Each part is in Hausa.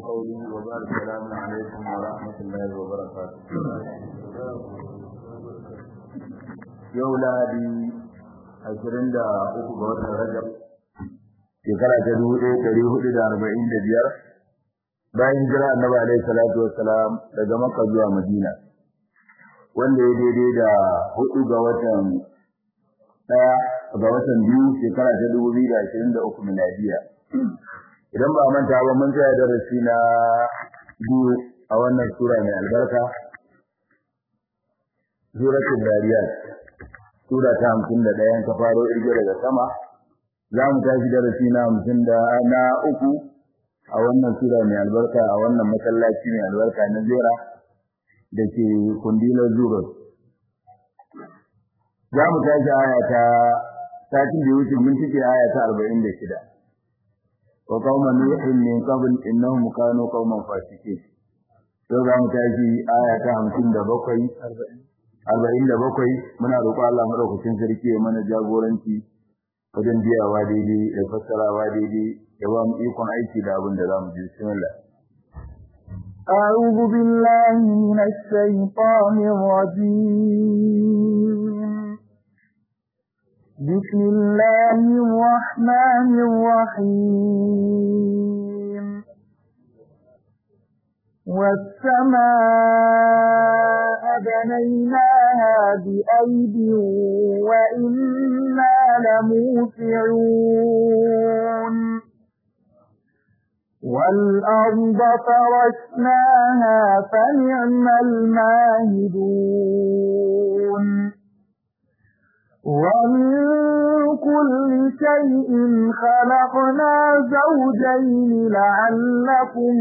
قولي وبارك السلام عليكم ورحمة الله وبركاته. yau Lahadi 23 ga watan Rajab shekara ta 1445 bayan jira Annabi alaihi salatu wassalam daga Makka zuwa Madina, wanda ya daidai da 4 ga watan biyu shekara ta 2023 miladiya. Idan ba manta ba mun tsaya darasi na biyu a wannan sura mai albarka, suratul Dariyat, sura ta 51 ta faro irge daga sama. Za mu tashi darasi na 53 a wannan sura mai albarka, a wannan masallaci mai albarka na Zera da ke Kundila Zuro. Za mu tashi aya ta satin da wuce mun cike aya ta 46. wa qauman nuhin min qabl innahum kanu qauman fasiqin. Yau za mu tashi aya ta 47 muna roƙo Allah madaukakin sarki ya mana jagoranci wajen biyawa daidai da fassarawa daidai, ya ba mu ikon aiki da abin da za mu ji. Bismillah. أعوذ بالله من الشيطان الرجيم. بسم الله الرحمن الرحيم. والسماء بنيناها بأيد وإنا لموسعون. والأرض فرشناها فنعم الماهدون. ومن كل شيء خلقنا زوجين لعلكم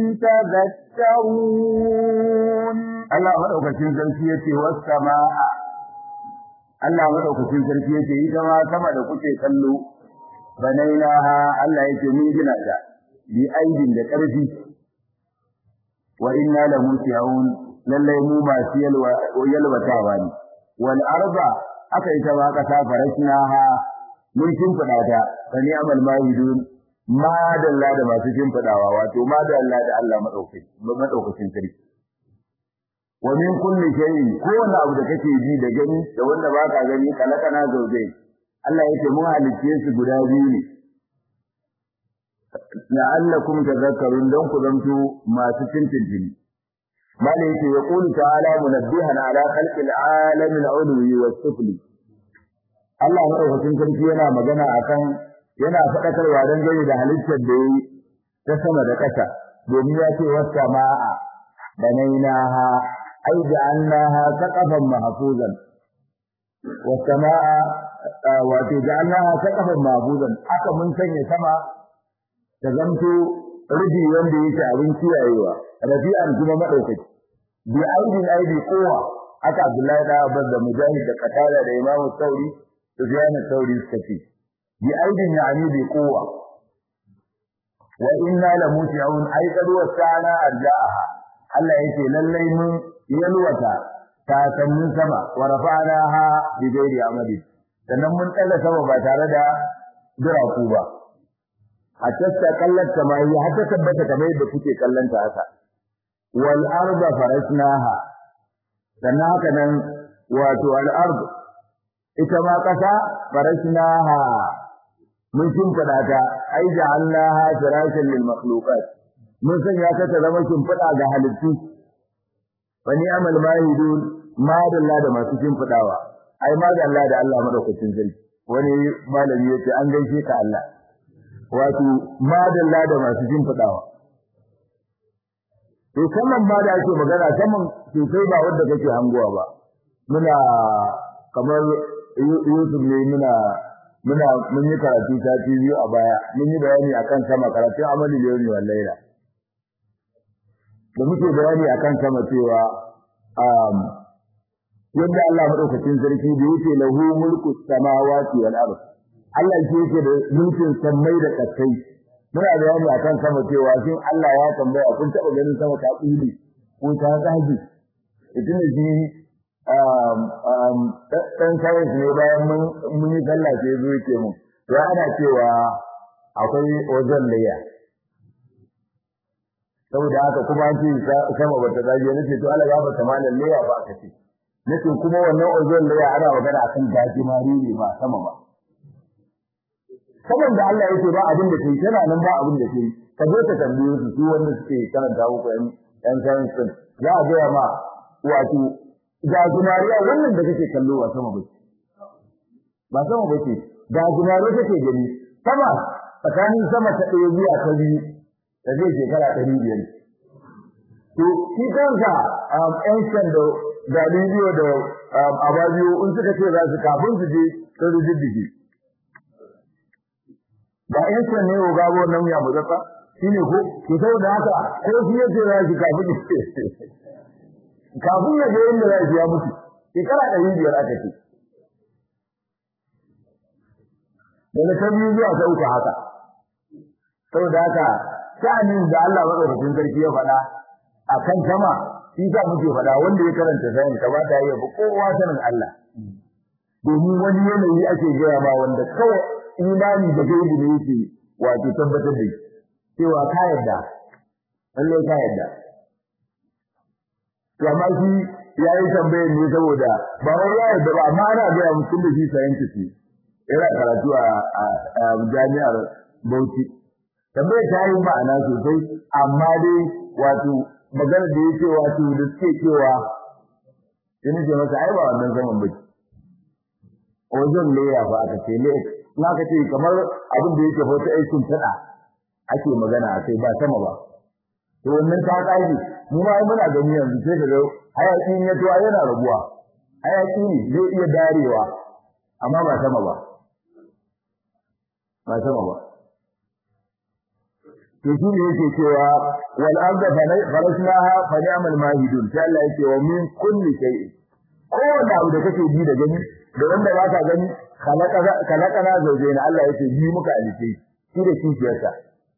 تذكرون. Allah madaukakin sarki yace was-samaa, Allah madaukakin sarki yace ita ma sama da kuke kallo, banainaha, Allah yace mun gina ta bi aidin da ƙarfi, wa inna la musi'un, lallai mu masu yalwatawa ne. Wal arba, aka ita ma kasa farashnaha, mun shimfiɗa ta, fa ni'mal mahidun, ma dalla da masu shimfiɗawa, wato ma dalla da Allah madaukakin sarki. Wa min kulli shay'in, kowanne abu da kake ji da gani da wanda baka gani, kalakana zaujai, Allah yake mun halicce su guda biyu ne, la'allakum tadhakkarun, don ku zanto masu tintintini. Mala yake ya qulu ta'ala munabbihan ala khalqil alamin ulwi was sufli. Allah madaukakin sarki yana magana akan, yana faɗakarwa don gani da halittar da yayi ta sama da ƙasa, domin ya ce was samaa banainaha ay ja'alnaha saqafan mahfuzan. Was samaa wa ja'alnaha saqafan mahfuzan, aka mun sanya sama ta zanto rubi wanda yake abin kiyayewa, rafi'an kuma madaukaki. Bi aidi kowa, aka Abdullahi da Abbas da Mujahid da Qatada da Imam Sauri, Sufyan Sauri suka ce bi aidin yani bi kowa. Wa inna la musi'un, ay qad wasana arja'aha, Allah yake lallai mun yalwata ta sannin sama, wa rafa'naha bi ghairi amali, sannan mun tsalla sama ba tare da duraku ba. Hatta ta kallata mai, hatta tabbata kamar yadda kuke kallanta haka. Wal arda farashnaha, sannan haka nan wato al ard ita ma kasa farashnaha, mun shimfida ta, ai ja'alnaha firashan lil makhluqat, mun sanya ta zama shimfida ga halittu. Wa ni'mal mahidun, ma dalla da masu shimfidawa, ai ma dalla da Allah madaukakin sarki. Wani malami yace an gaishe ka Allah, wato madalla da masu shimfidawa. To saman ma da ake magana, saman sosai ba wanda kake hanguwa ba. Muna kamar Yusuf ne, mun yi karatu sati biyu a baya, mun yi bayani akan sama, karatun amali yawmi wal laila, da muke bayani akan sama cewa yadda Allah madaukakin sarki da yake lahu mulku samawati wal ardh, Allah shi yake da mulkin sammai da kasai. Muna bayani akan sama cewa shin Allah ya tambaya, kun taɓa ganin sama ta tsuli ko ta tsage? Idan shi dan science ne, bayan mun yi sallah sai zo yake mu, ya ana cewa akwai ozone layer. saboda haka kuma an ce sama bata zage nace to Allah ya bata malan leya ba aka ce nace kuma wannan ozon leya ana magana akan gajimare ne ba sama ba saboda Allah yake ba abin da kai tana nan ba abin da kai ka zo ka tambaye su wanda suke karanta muku yan science din za a ga ma wato gajimare wannan da kake kallo ba sama ba sama bace gajimare kake gani sama tsakanin sama ta ɗaya zuwa ta biyu da zai shekara 500 to shi kanka ancient da bidiyo da ababiyo in suka ce za su kafin su je sun rijiddige ba ancient ne ko gabo nan ya muzaffa shine ko to saboda haka ko shi yace za shi kafin ya je inda za shi ya mutu shekara 500 aka ce daga ta biyu zuwa ta uku haka saboda haka sha'anin da Allah madaukakin sarki ya faɗa akan sama shi sa muke faɗa wanda ya karanta sayin ka ba ta yi ba kowa sanin Allah domin wani yanayi ake gaya ma wanda kawai imani da gaibi ne yake wato tabbatar da cewa ka yarda lallai ka yarda to amma shi ya yi tambayar ne saboda ba wai ya yarda ba amma ana gaya mutum da shi scientist yana karatu a jami'ar Bauchi tambayar ta yi ma'ana sosai amma dai wato magana da yake wato da suke cewa ina ce masa ai ba wannan zaman bace wajen ne ya fa aka ce ne na ka ce kamar abin da yake hoto aikin tada ake magana akai ba sama ba to wannan ta kaji mu ma muna gani yanzu sai kaga hayaki ne to yana rabuwa hayaki ne zai iya darewa amma ba sama ba to shi ne yake cewa wal arda farasnaha fa ni'mal mahidun sai Allah yake wa min kulli shay'in kowanne abu da kake ji da gani da wanda ba ka gani khalaqana zawjayn Allah yake ji muka alice shi da kishiyarsa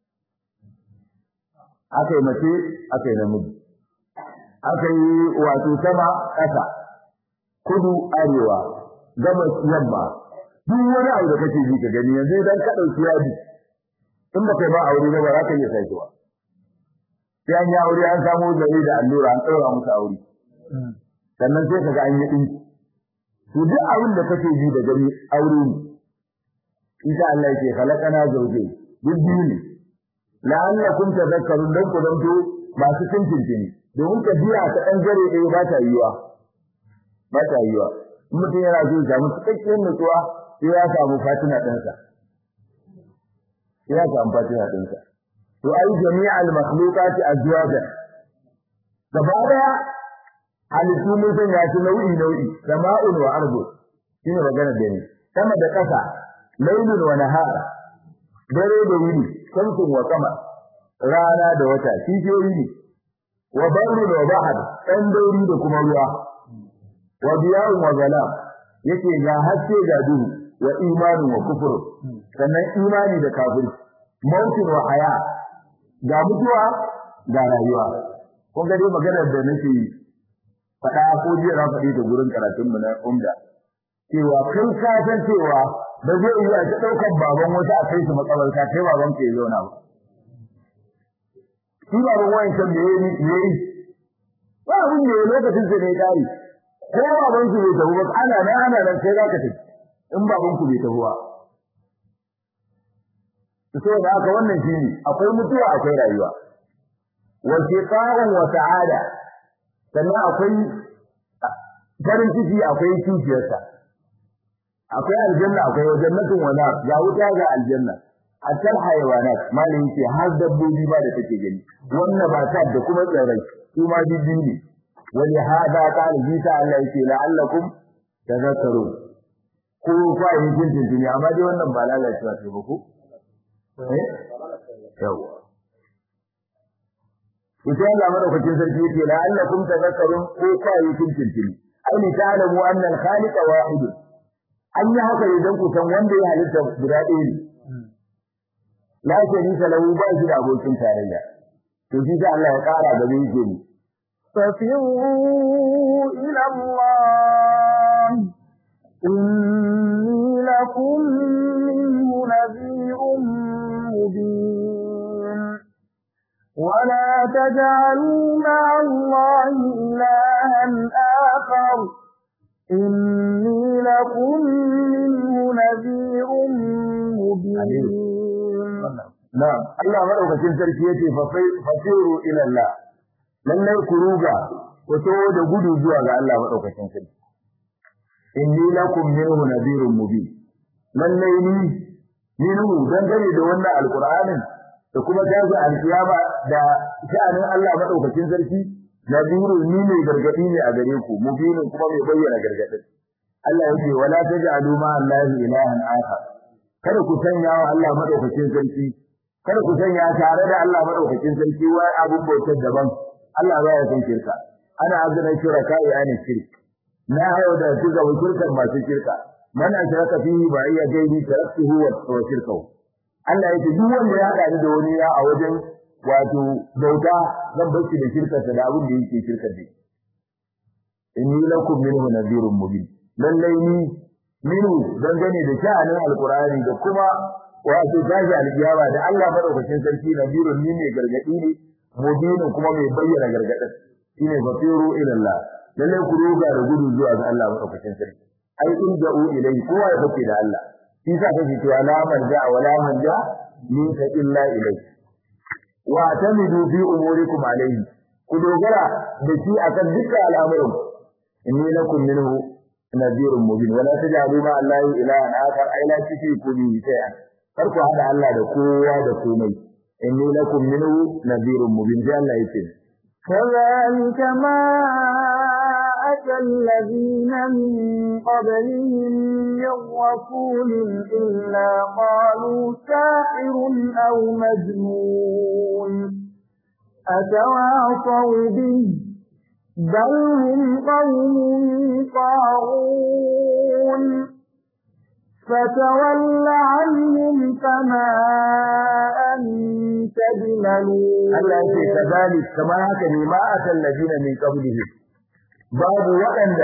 akai mace akai namiji akai wato sama ƙasa kudu arewa gabas yamma duk wani abu da kake ji ka gani yanzu idan ka dauki yadi in ba kai ba aure ba za ka iya sai kuwa sai an yi aure an samu zari da allura an tsora musu aure sannan sai kaga an yi dinki to duk abin da kake ji da gani aure ne insha Allah yake khalaqana zawjayn duk biyu ne la'allakum tadhakkarun dan ku zanto masu tintintini domin ka biya ta dan gare ɗaya ba ta yiwa mutum yana so ya samu cikakken nutsuwa sai ya samu fatina ɗansa ya samu fatina ɗinsa to ai jami'al makhluqati azwaja gaba daya halittu mun san ya ci nau'i sama'un wa ardu shine magana da ni sama da ƙasa laylun wa nahar dare da wuni shamsun wa qamar rana da wata kishiyoyi ne wa barru wa bahr ɗan dauri da kuma ruwa wa biya'un wa zalam yake ga haske ga duhu wa imanin wa kufur sannan imani da kafirci mautin wa haya ga mutuwa ga rayuwa kun ga dai maganar da nake faɗa ko jiya na faɗi da gurin karatun mu na umda cewa kai ka san cewa ba zai yi a ɗaukar baban wata a kai su makabarta kai baban ka ya zauna ba shi baban wayan can da yayi ba abin da lokacin sa ne dai ko baban su bai tafi ba ana nan sai za ka tafi in baban ku bai tafi ba sai da haka wannan shine akwai mutuwa akwai rayuwa wa shiqa'un wa sa'ada sannan akwai farin ciki akwai kishiyarsa akwai aljanna akwai jannatun wa nar ga wuta ga aljanna hatta hayawanat malin ce har dabbobi ba da take gani wannan ba ta da kuma tsirrai su ma bibi ne wani hada qala bisa Allah yake la'allakum tadhakkarun ko fa yin jinjin amma dai wannan ba lalacewa ce ba ko yawa ita Allah madaukakin sarki yake la'allakum tadhakkarun ko fa yin jinjin ai ta'lamu anna al-khaliq wahid an yi haka idan ku san wanda ya halitta guda ɗaya ne la sharika lahu ba shi da abokin tarayya to shi da Allah ya ƙara gaba yake ni ففروا إلى الله إني لكم منه نذير مبين ولا تجعلوا مع الله إلها آخر إني لكم منه نذير مبين. نعم الله مدaukakin sarki yace fasiru ila Allah lallai ku ruga ku tawo da gudu zuwa ga Allah madaukakin sarki inni lakum minhu nadhirun mubin lallai ni nuhu dangane da wannan alqur'anin da kuma jaza alkiyama da sha'anin Allah madaukakin sarki nadhirun ni ne gargadi ne a gare ku mubinin kuma mai bayyana gargadin Allah yake wala taj'alu ma Allahi ilahan akhar kada ku sanya wa Allah madaukakin sarki kada ku sanya tare da Allah madaukakin sarki wai abun bautar daban Allah baya son shirka ana azana shirka yani shirk na hayo da su ga shirkan masu shirka man ashraka fihi ba iya gaidi taraktuhu wa shirkahu Allah yake duk wanda ya hada da wani ya a wajen wato bauta zan bar shi da shirkarsa da abin da yake shirkar da inni lakum minhu nadhirun mubin lallai ni minu dangane da sha'anin alqur'ani da kuma wato tashi alkiyama da Allah madaukakin sarki nadhirun ni ne gargadi ne mubinin kuma mai bayyana gargadin shine basiru ila Allah lallai ku ruga da gudu zuwa ga Allah madaukakin sarki ai in da'u ilai kowa ya bace da Allah shi sa kake cewa la manja wala manja minka illa ilai wa tamidu fi umurikum alayhi ku dogara da shi akan dukkan al'amuran inni lakum minhu nadhirun mubin wala tajalu ma allahi ilahan akhar ay la tushriku bihi shay'an kar ku hada Allah da kowa da komai inni lakum minhu nadhirun mubin sai Allah yake كذلك ما أتى الذين من قبلهم من رسول إلا قالوا ساحر أو مجنون أتواصوا به بل هم قوم طاغون فتول عنهم فما أنت بملوم. الله يقول كذلك كما هكذا ما أتى الذين من قبلهم babu waɗanda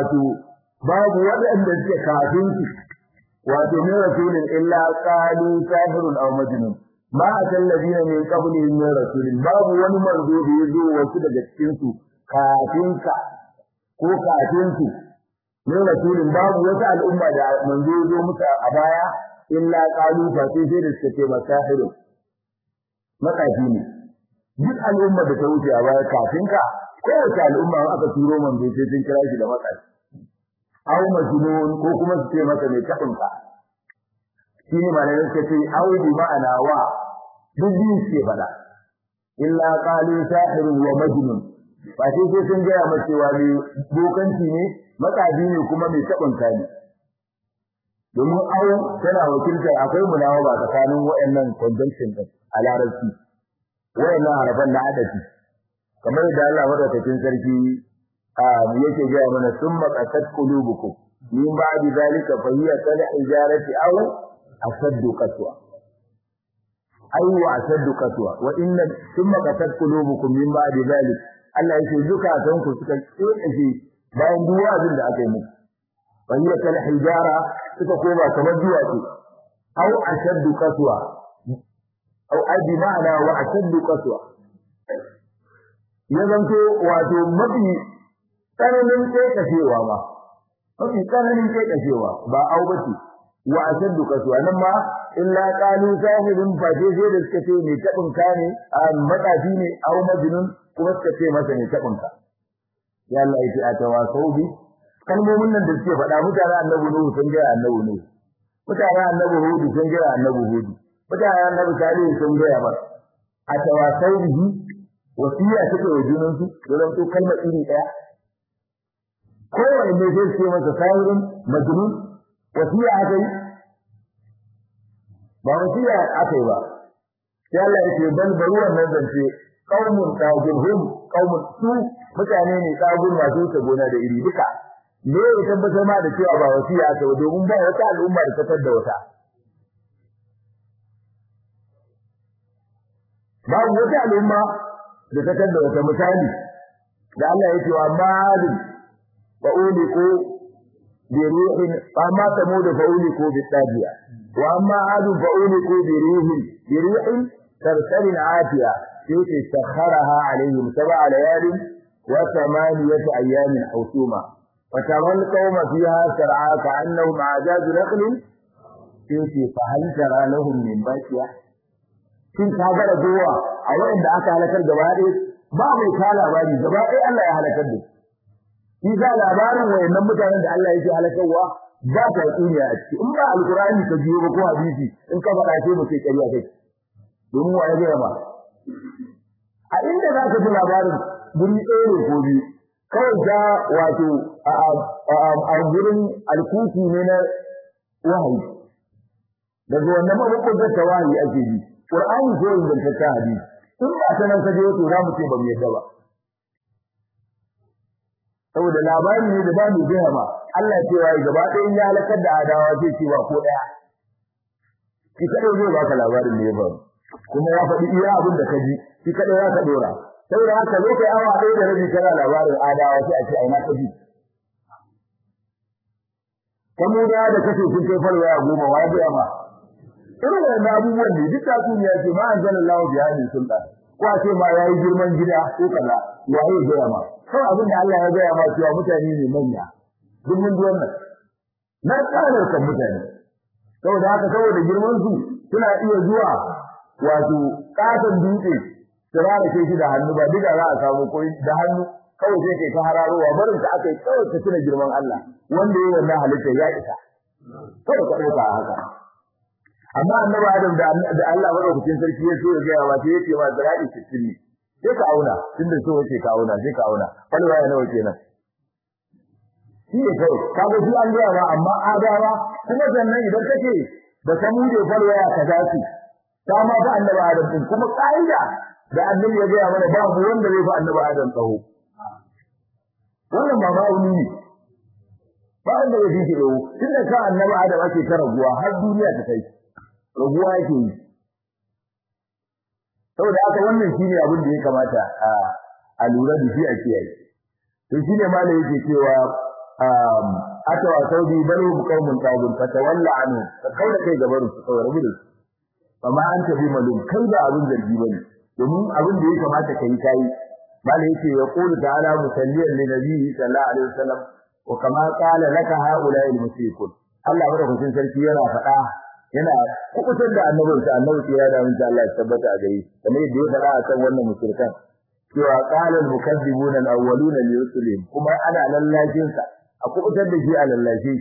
suke kafin su wato ne rasulin illa qalu sahirun aw majnun ma atal ladina min qablihim min rasulin babu wani manzo da yazo wasu daga cikin su kafin ka ko kafin su ne rasulin babu wata al'umma da manzo yazo musu a baya illa qalu fa sai da suke ce masahirun makafi ne duk al'umma da ta wuce a baya kafin ka kowace al'umma aka turo manzo sai sun kira shi da matsayi aw majnun ko kuma su ce masa mai tabinka shine malamin sai ce aw bi ma'ana wa duk din ce fada illa qalu sahirun wa majnun ba sai sun ga masa cewa ne bokanci ne matsayi ne kuma mai tabinka ne domin aw tana wakiltar akwai munawaba tsakanin wayannan conjunction din a larabci wayannan harafan na adadi kamar da Allah madaukakin sarki yake ga mana summa qasat qulubukum min ba'di zalika fa hiya kal ijarati aw ashaddu qaswa ashaddu qaswa wa inna summa qasat qulubukum min ba'di zalik Allah yake zukatan ku suka tsoke bayan duwazin da aka yi muku fa hiya kal hijara suka koma kamar duwatsu aw ashaddu qaswa aw adi ma'ana wa ashaddu qaswa ya zanto wato mafi tsananin kashewa ba mafi tsananin kashewa ba au bace wa ashaddu kaswa nan ma illa qalu sahirun fa sai da suka ce ne tabin ka ne a matafi ne au majnun kuma suka ce masa ne tabin ka ya Allah yake atawasau bi kalmomin nan da suke faɗa mutane annabi nuhu sun ga annabi nuhu mutane annabi hudu sun ga annabi hudu mutane annabi salihu sun ga ba atawasau bihi wasiya take wa junan su don to kalmar iri daya kowanne ne zai ce masa sahirun majnun wasiya akai ba wasiya akai ba sai Allah yake ban bari wannan zance qaumun tajirhum qaumun su mutane ne tagun masu ta gona da iri duka ne ya tabbatar ma da cewa ba wasiya akai ba domin ba wata al'umma da ta tada wata babu wata al'umma da ta kanda wata misali da Allah ya ce wa ma'adin wa uliku bi rihin amma tamud fa uliku bi tadiya wa amma adu fa uliku bi rihin sarsalin atiya sai sakharaha alaihim sab'a layalin wa thamaniyata ayamin husuma fataral qauma fiha sar'a ka'annahum a'jaz nakhlin sai fa hal tara lahum min baqiya kin kaga da gowa a wanda aka halakar gaba ɗaya ba mai ka labari gaba ɗaya Allah ya halakar da shi ga labarin wayannan mutanen da Allah yake halakarwa ba ta tsuniya a ciki in ba alqur'ani ka jiyo ba ko hadisi in ka faɗa sai mu ce ƙarya kai domin wa ya ga ba a inda za ka ji labarin guri ɗaya ne ko biyu kawai ga wato a gurin alkuki ne na wahayi daga wannan mabukudan ta wahayi ake ji qur'ani ko ingantacce hadisi in ba ta nan ka je to za mu ce ba mu yadda ba saboda labari ne da ba mu gaya ba Allah ya ce wai gaba ɗaya in ya halakar da adawa zai ce ba ko ɗaya ki kada zai baka labarin ne ba kuma ya faɗi iya abin da ka ji ki kada ya ka dora saboda haka lokai awa ɗaya da rabi kana labarin adawa sai a ce ai na ka ji kamar da kace kun kai farwa ya goma wa ga ma irin wannan abubuwan ne duk tatsuniya ce ma anzalallahu bi hadin sultan ko a ce ma yayi girman gida ko kaza waye ga ma sai abin da Allah ya ga ma cewa mutane ne manya duk mun ji wannan na tsare kan mutane saboda haka saboda girman su suna iya zuwa wato katon dutse tsara ke shi da hannu ba diga za a samu ko da hannu kawai sai kai ta hararowa barin ta akai kawai ta tuna girman Allah wanda yayi wannan halitta ya isa kawai ka dauka haka amma annabi Adam da Allah madaukakin sarki ya so ya ga wa sai yace ma zara'i 60 ne sai ka auna tunda so yake ka auna sai ka auna falwa ya nawa kenan shi ne kai kaga shi an ga ba amma adawa kuma sannan idan kake da samu da falwa ya kaza shi ta ma ba annabi Adam din kuma kaida da annabi ya ga mana babu wanda zai fa annabi Adam tsaho wannan ba ma'auni ne ba wanda ya ji dawo tunda ka annabi Adam ake karaguwa har duniya ta kai raguwa yake yi saboda haka wannan shine abin da ya kamata a lura da shi a kiyaye to shine malai yake cewa atawa saudi balu qaumun tabun fatawalla anhu ka kaura kai gaban su kawai rabu da su amma an tafi malum kai da abin zargi bane domin abin da ya kamata kai kai malai yake ya qulu ta'ala musalliyan li nabiyyi sallallahu alaihi wasallam wa kama qala laka haula'i al-mushrikun Allah madaukakin sarki yana faɗa yana kubutar da annabi ya da mun Allah ya tabbata a gare kamar yadda ya fara akan wannan mushrikan cewa qala al-mukazzibuna al-awwaluna li rusulihim kuma ana lallajin sa a kubutar da shi a lallashi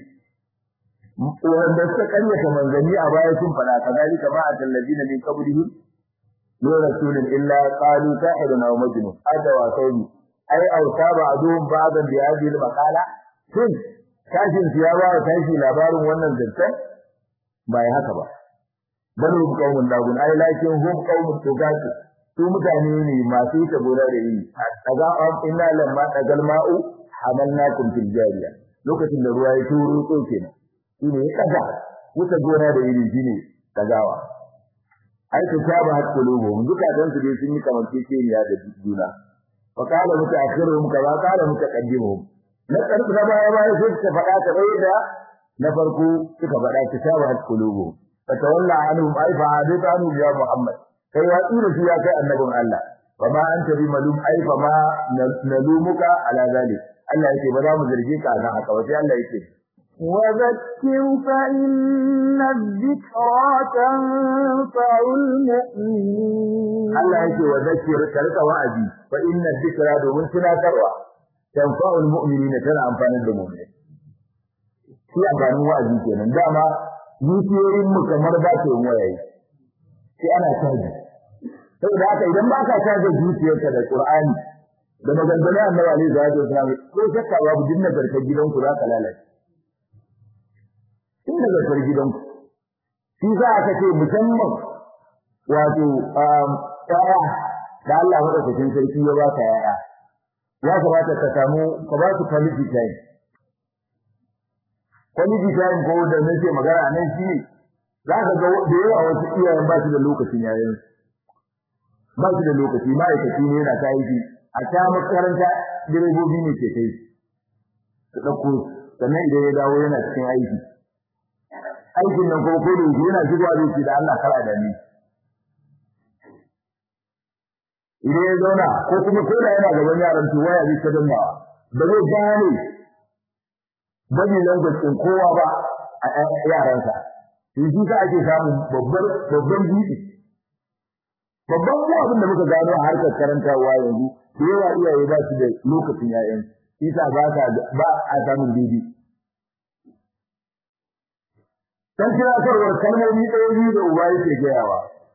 wanda suka kanyata manzanni a baya sun fada kadalika ma alladina min qablihim la rasulun illa qalu sahirun aw majnun adawa sawi ai awsaba adum ba'dan bi hadhihi al-maqala sun kashin ya ba tashi labarin wannan zancan bai haka ba banu qaumun dagun ai lakin hum qaumun tugatu su mutane ne masu ta gora da yi daga inna lamma dagal ma'u hamalnakum fil jariya lokacin da ruwa ya turo to kenan shine ya kaga wuta gora da yi shine dagawa ai ta saba hat qulubuhum duka dan su dai sun yi kamar kekeniya da juna fa qala mutaakhiruhum kama qala mutaqaddimuhum na karfi da baya sai suka faɗa ta bayyana na farko suka faɗa kitabat qulubu fatawalla anhum ay fa'adat anhum ya muhammad kai ya tsira shi ya kai annabin Allah wa ma anta bi malum ay fa ma nalumuka ala zalik Allah yake ba za mu zarge ka akan haka ba sai Allah yake wa zakkir fa inna dhikra tanfa'ul mu'minin Allah yake wa zakkir karka wa'azi fa inna dhikra domin tunatarwa tanfa'ul mu'minina tana amfanin da mu'mini shi amfanin wa'azi kenan dama zuciyoyin mu kamar ba ta yin wayayi sai ana caji saboda haka idan ba ka caji zuciyarka da Qur'ani da maganganun Annabi alaihi salatu wasallam ko shakka babu dinna garkar gidanku za ka lalace dinna garkar gidanku shi za ka ce musamman wato yaya da Allah madaukakin sarki ya ba ka yaya ya kamata ka samu ka ba su quality time quality time ko da nake magana nan shi za ka ga da yawa wasu iyayen ba su da lokacin yayin ba su da lokaci ma'aikaci ne yana kai shi a ta makaranta direbobi ne ke kai su dauko sannan idan ya dawo yana cikin aiki aikin nan ko da yana shigowa da shi da Allah kar a dani idan ya zauna ko kuma ko da yana gaban yaran to waya zai ta dannawa ba zai gane bane language kowa ba a yaransa shi ka ake samun babban gidi babban abin da muka gano a harkar karantawa yanzu da yawa iyaye ba su da lokacin yayan isa ba a samun gidi dan kiratarwar kalmomi ɗaya biyu da uba yake gayawa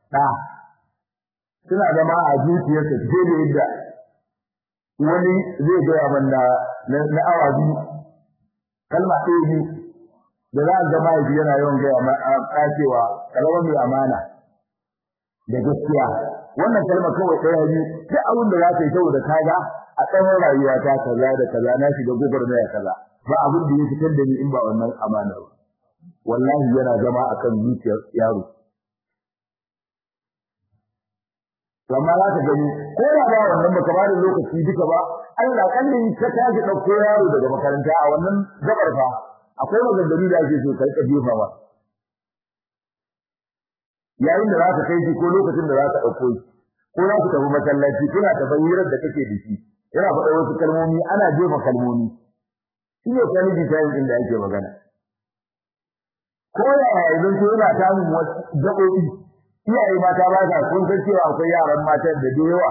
suna zama a zuciyarsa sai da yadda wani zai gaya mana na awa biyu kalma ɗaya biyu da za a zama yana yawan gaya cewa kalma mai amana da gaskiya wannan kalma kawai ɗaya biyu duk abin da za ka yi saboda kaga a tsawon rayuwa ta kaza da kaza na shiga gwagwarmaya kaza ba abin da ya fitar da ni in ba wannan amana ba wallahi yana zama akan zuciyar yaro amma za ka gani ko da ba wannan baka ba da lokaci duka ba Allah kallin ka tashi dauko yaro daga makaranta a wannan gabar fa akwai maganganu da ake so kai ka jefa ba yayin da za ka kai shi ko lokacin da za ka dauko shi ko za ku tafi masallaci kuna ta bayyanar da kake da shi yana faɗa wasu kalmomi ana jefa kalmomi shi ne kwaliji tayin inda ake magana ko ya idan ko yana samun wasu gaɓoɓi iyaye mata ba sa kun san cewa akwai yaran mata da yawa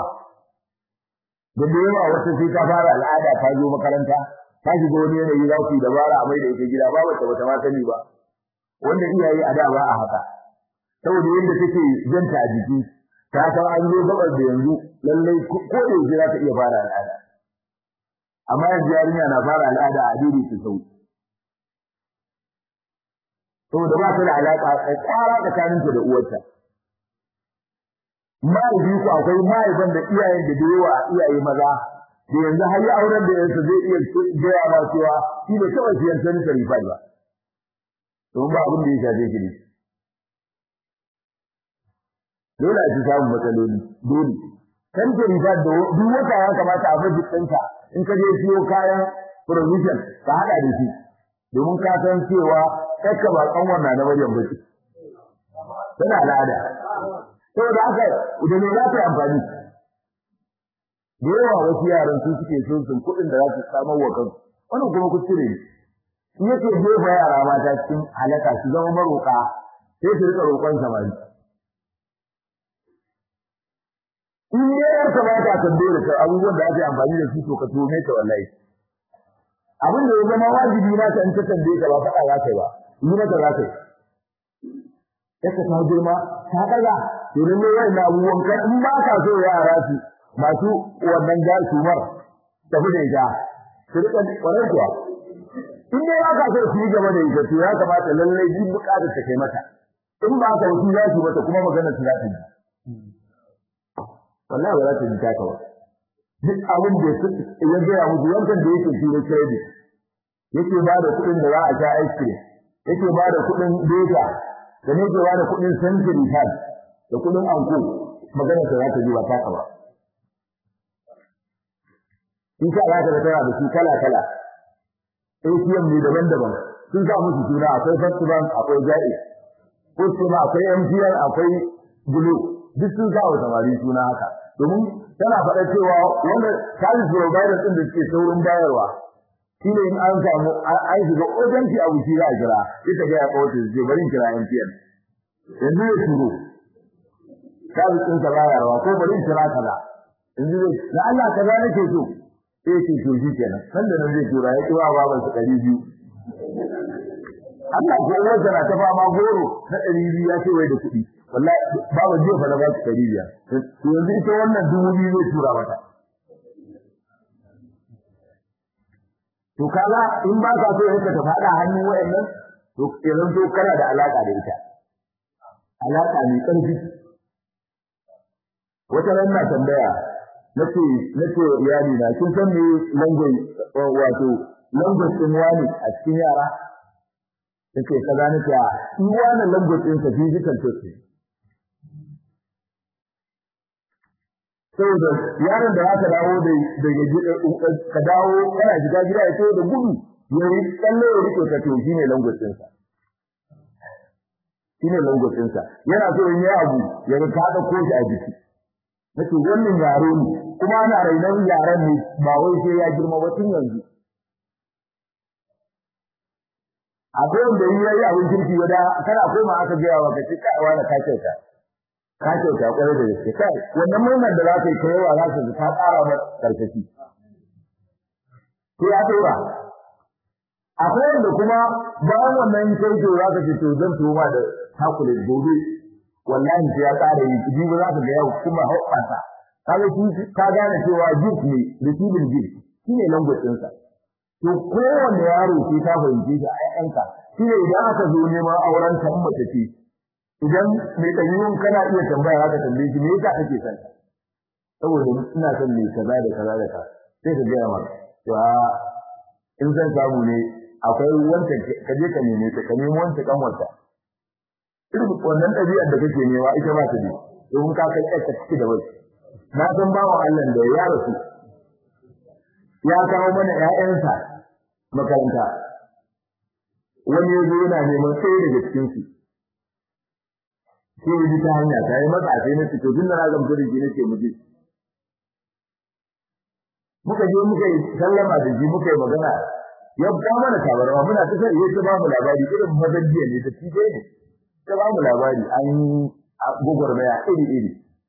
wata sai ta fara al'ada ta zo makaranta ta shiga wani yanayi za ku yi dabara a mai da ita gida ba wata ma sani ba wanda iyaye a da ba a haka saboda yadda take janta a jiki ta san an zo gabar da yanzu lallai ko da yake za ta iya fara al'ada amma yanzu yarinya na fara al'ada a dai ta sau saboda ba ta da alaka tsara tsakaninta da uwarta mahaifi ku akwai mahaifan da iyayen da yawa iyaye maza da yanzu har ya auren da yansu zai iya gaya ma cewa shi ne kawai siyan sanitary pad ba don ba abin da ya shafe shi ne dole a ci samun matsaloli dole sanitary pad da duk wata ya kamata a budget ɗinka in ka je siyo kayan provision ka haɗa da shi domin ka san cewa ɗanka ba ƙanwar na wajen bace tana al'ada saboda haka idan ne za ta amfani da yawa wasu yaran su suke so sun kuɗin da za su samar wa kansu wannan kuma kuskure ne shi yake jefa yara mata cikin halaka su zama maroƙa sai su rika roƙon samari in yayin ka ba ta tambaye da abubuwan da ake amfani da su to ka tume ta wallahi abin da ya zama wajibi na ta in ta tambaye ka ba faɗa za ka yi ba yi mata za ka yi yaka ta girma ta kaza to lalle wannan abubuwan kan in ba ka so yara su masu wannan gashi mar tafi da ita su rika kwarar kuwa in dai ba ka so su yi gaba da ita to ya kamata lalle duk bukatar ta kai mata in ba ka wuce za su mata kuma magana su za ta yi wallahi ba za ta ji taka ba duk abin da ya gaya musu yankan da yake shi ne credit yake ba da kuɗin da za a sha ice cream yake ba da kuɗin data da ne ke ba da kuɗin century pad da kuɗin anko magana ta za ta ji ba taka ba in ka za ka da tana da su kala kala ATM ne daban-daban sun sa musu suna akwai First Bank akwai Jaiz ko kuma akwai MTN akwai Glo duk sun sa wa samari suna haka domin tana faɗa cewa wanda service provider din da suke saurin bayarwa shine in an samu an shiga ojanti abu shi za a kira ita ga ya kawo ce bari in kira MTN yanzu ya turo service din sa bayarwa ko bari in kira kaza yanzu da Allah kaza nake so sai ce to shi kenan san da nan zai tura ya kiwa baban su 200 Allah ko wanda na ta fama goro na 200 ya ce wai da kuɗi wallahi babu jiya fa da ba su 500 to yanzu ita wannan 2000 zai tura mata to kaga in ba ka so yanka ta fada hannun wayannan to yanzu to kana da alaka da ita alaka ne ƙarfi wata ran na tambaya nace iyali na kin san me language wato language din wani a cikin yara take kaza nake in wannan language din sa physical test saboda yaron da aka dawo da ka dawo kana shiga gida ya ce da gudu yayi tsalle ya rike ka to shine language din sa shine language din sa yana so in yi abu ya ga ka dauko shi a jiki nace wannan yaro ne kuma ana rainon yaran ne ba wai sai ya girma ba tun yanzu akwai wanda yayi abin kirki wada kana koma aka ga yawa kace kai wani ka kyauta kwarai da gaske kai wannan murnar da zaka yi kai wa zaka ji ta ƙara maka karkashi to ya tura akwai wanda kuma bayan wannan kai to zaka ce to zan tuwa da hakuri gobe wallahi sai ya ƙara yi ji ba za ka ga yau kuma hoɓɓasa kaga shi ka gane cewa gift ne receiving gift shine language ɗinsa to kowanne yaro sai ta fahimce shi a ƴaƴanka shine idan aka zo neman auren ta mace ce idan mai ɗabi'un kana iya tambaya haka tambaye shi me yasa kake son ta saboda ina son me kaza da kaza da kaza sai ka ga maka to in zan samu ne akwai wanda ka je ka neme ta ka nemi wanda kan wata irin wannan ɗabi'ar da kake nema ita ba ta ne don ka kai ka ciki da wai na san bawan Allah da ya rasu ya kawo mana ƴaƴansa makaranta wani yazo yana neman sai daga cikin su sai ji ta hanya ta yi masa sai na fito tun da na gamsu da shi nake muje muka je muka yi sallama da shi muka yi magana ya ba mana tabarwa muna ta sai ya ba mu labari irin madajiya ne da shi ne ta ba mu labari an gogormaya iri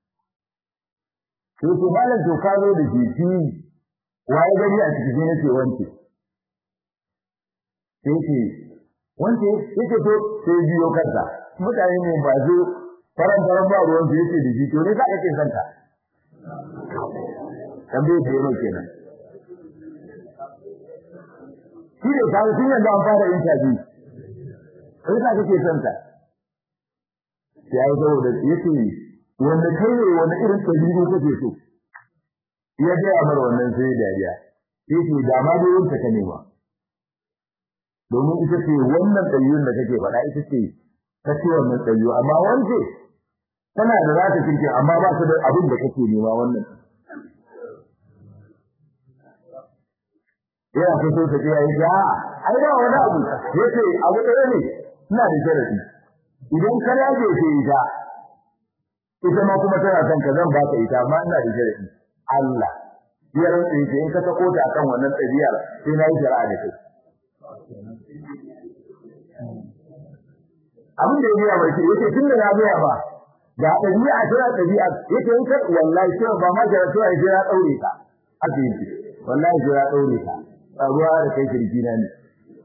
to to malam to ka zo da shi waye gari a cikin ne ce wance yake to sai biyo kansa mutane ne ba zo faran ba ruwan su yake da shi to ne ka kake santa tambaye da yaro kenan shi ne ka tun yanda an fara interview sai ka kake santa sai ai zo da yake wanda kai ne wani irin tabiru kake so ya ga amar wannan sai dariya sai da ma da yanta ka nema domin ita ce wannan tabirin da kake faɗa ita ce kace wannan tabiru amma wanda tana da zata kinki amma ba su da abin da kake nema wannan ya fito ta ce ai ga ai da wani abu yace abu ɗaya ne ina da sharadi idan ka rage sai ita ma kuma tana son ka zan baka ita amma ina da sharadi Allah ya rantsa yake in ka sako ta akan wannan tabiyar sai na yi shari'a da kai abin da ya bai yake tunda ya ga ba ga dabi'a tana dabi'a yake in ka wallahi sai ba ma da to ai ya daure ka abin wallahi sai ya daure ka ruwa da kai kirki na ne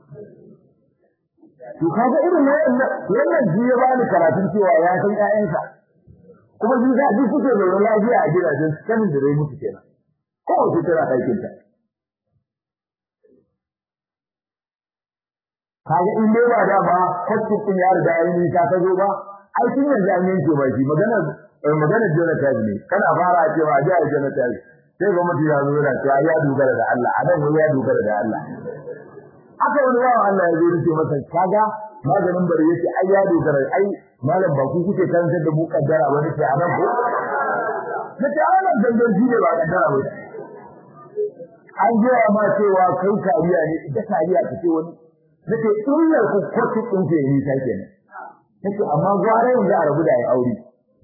to kaga irin wannan ji ya bani karatun cewa ya san ƴaƴansa kuma shi da duk suke da lafiya a gidajen sanin da rai mutu kenan ko wace tana aikin ta kaga in dai ba da ba kwacin ya riga yayin ta zo ba ai kin yanzu an yanke ba shi magana jira ta ne kana fara cewa ja jira ta sai ga mutum ya zo da cewa ya dogara da Allah a nan ya dogara da Allah aka wani yawa Allah ya zo rike masa kaga maganin bare yake ai ya dogara ai malam ba ku kuke karantar da mu kaddara ba nake a nan ko nace anan dangan shi ne ba kaddara ba an gaya ma cewa kai kariya ne ita kariya ce wani nace illar ku kwatin din ke yi ta kenan nace amma gware yanzu a rabu da ai aure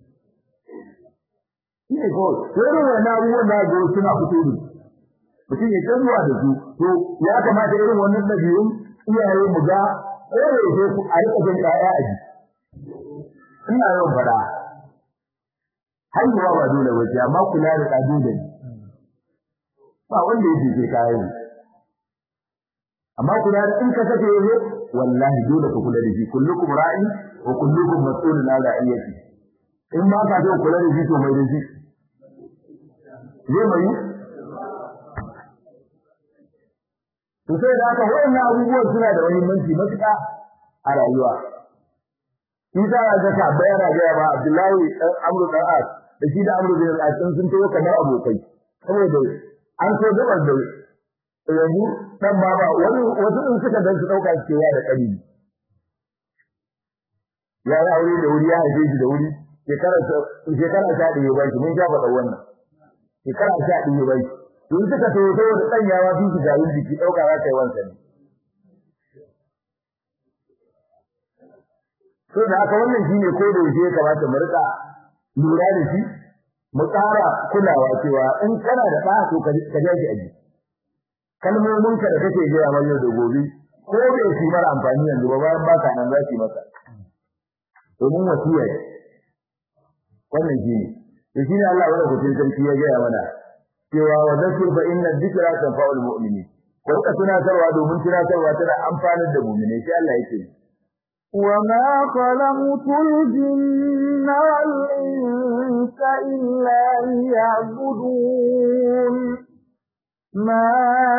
ne ko sai wannan abubuwan da go suna fito ne mutum ya tsaruwa da su to ya kamata irin wannan dabi'un iyaye mu ga kore su a rika jin kaya a ji ina yau fada haihuwa ba dole wace amma kula da kadu da ba wanda yake ke kayan amma kula da in ka sake yazo wallahi dole ka kula da shi kullukum ra'i wa kullukum mas'ulun 'an ra'iyati in ba ka da kula da shi to mai da shi zai mai to sai da haka wannan abubuwan suna da muhimmanci matuƙa a rayuwa Isa ya zaka bayana ga ba Abdullahi dan Amr dan As da shi da Amr bin As sun tayo kamar abokai saboda an so da yanzu dan baba wani wasu din suka dan su dauka cewa da kari ya yi aure da wuri ya haife shi da wuri shekara ta ɗaya bai mun ja faɗa wannan shekara ta ɗaya bai in suka tayo da dan yawa fi shi garin jiki dauka za ta yi wansa ne to da haka wannan shine ko da yake kamata mu rika lura da shi mu tsara kulawa cewa in kana da ɗa to ka jaji aji kalmomin ka da kake gaya mana yau da gobe ko bai shi mara amfani yanzu ba bayan baka nan za ki masa domin wasiya ne wannan shi ne to shine Allah wanda kucin sarki ya gaya mana cewa wa zakir fa inna dhikra tanfa'ul mu'minin ko ka tunatarwa domin tunatarwa tana amfanar da mu'mini sai Allah yake وما خلقت الجن والإنس إلا ليعبدون ما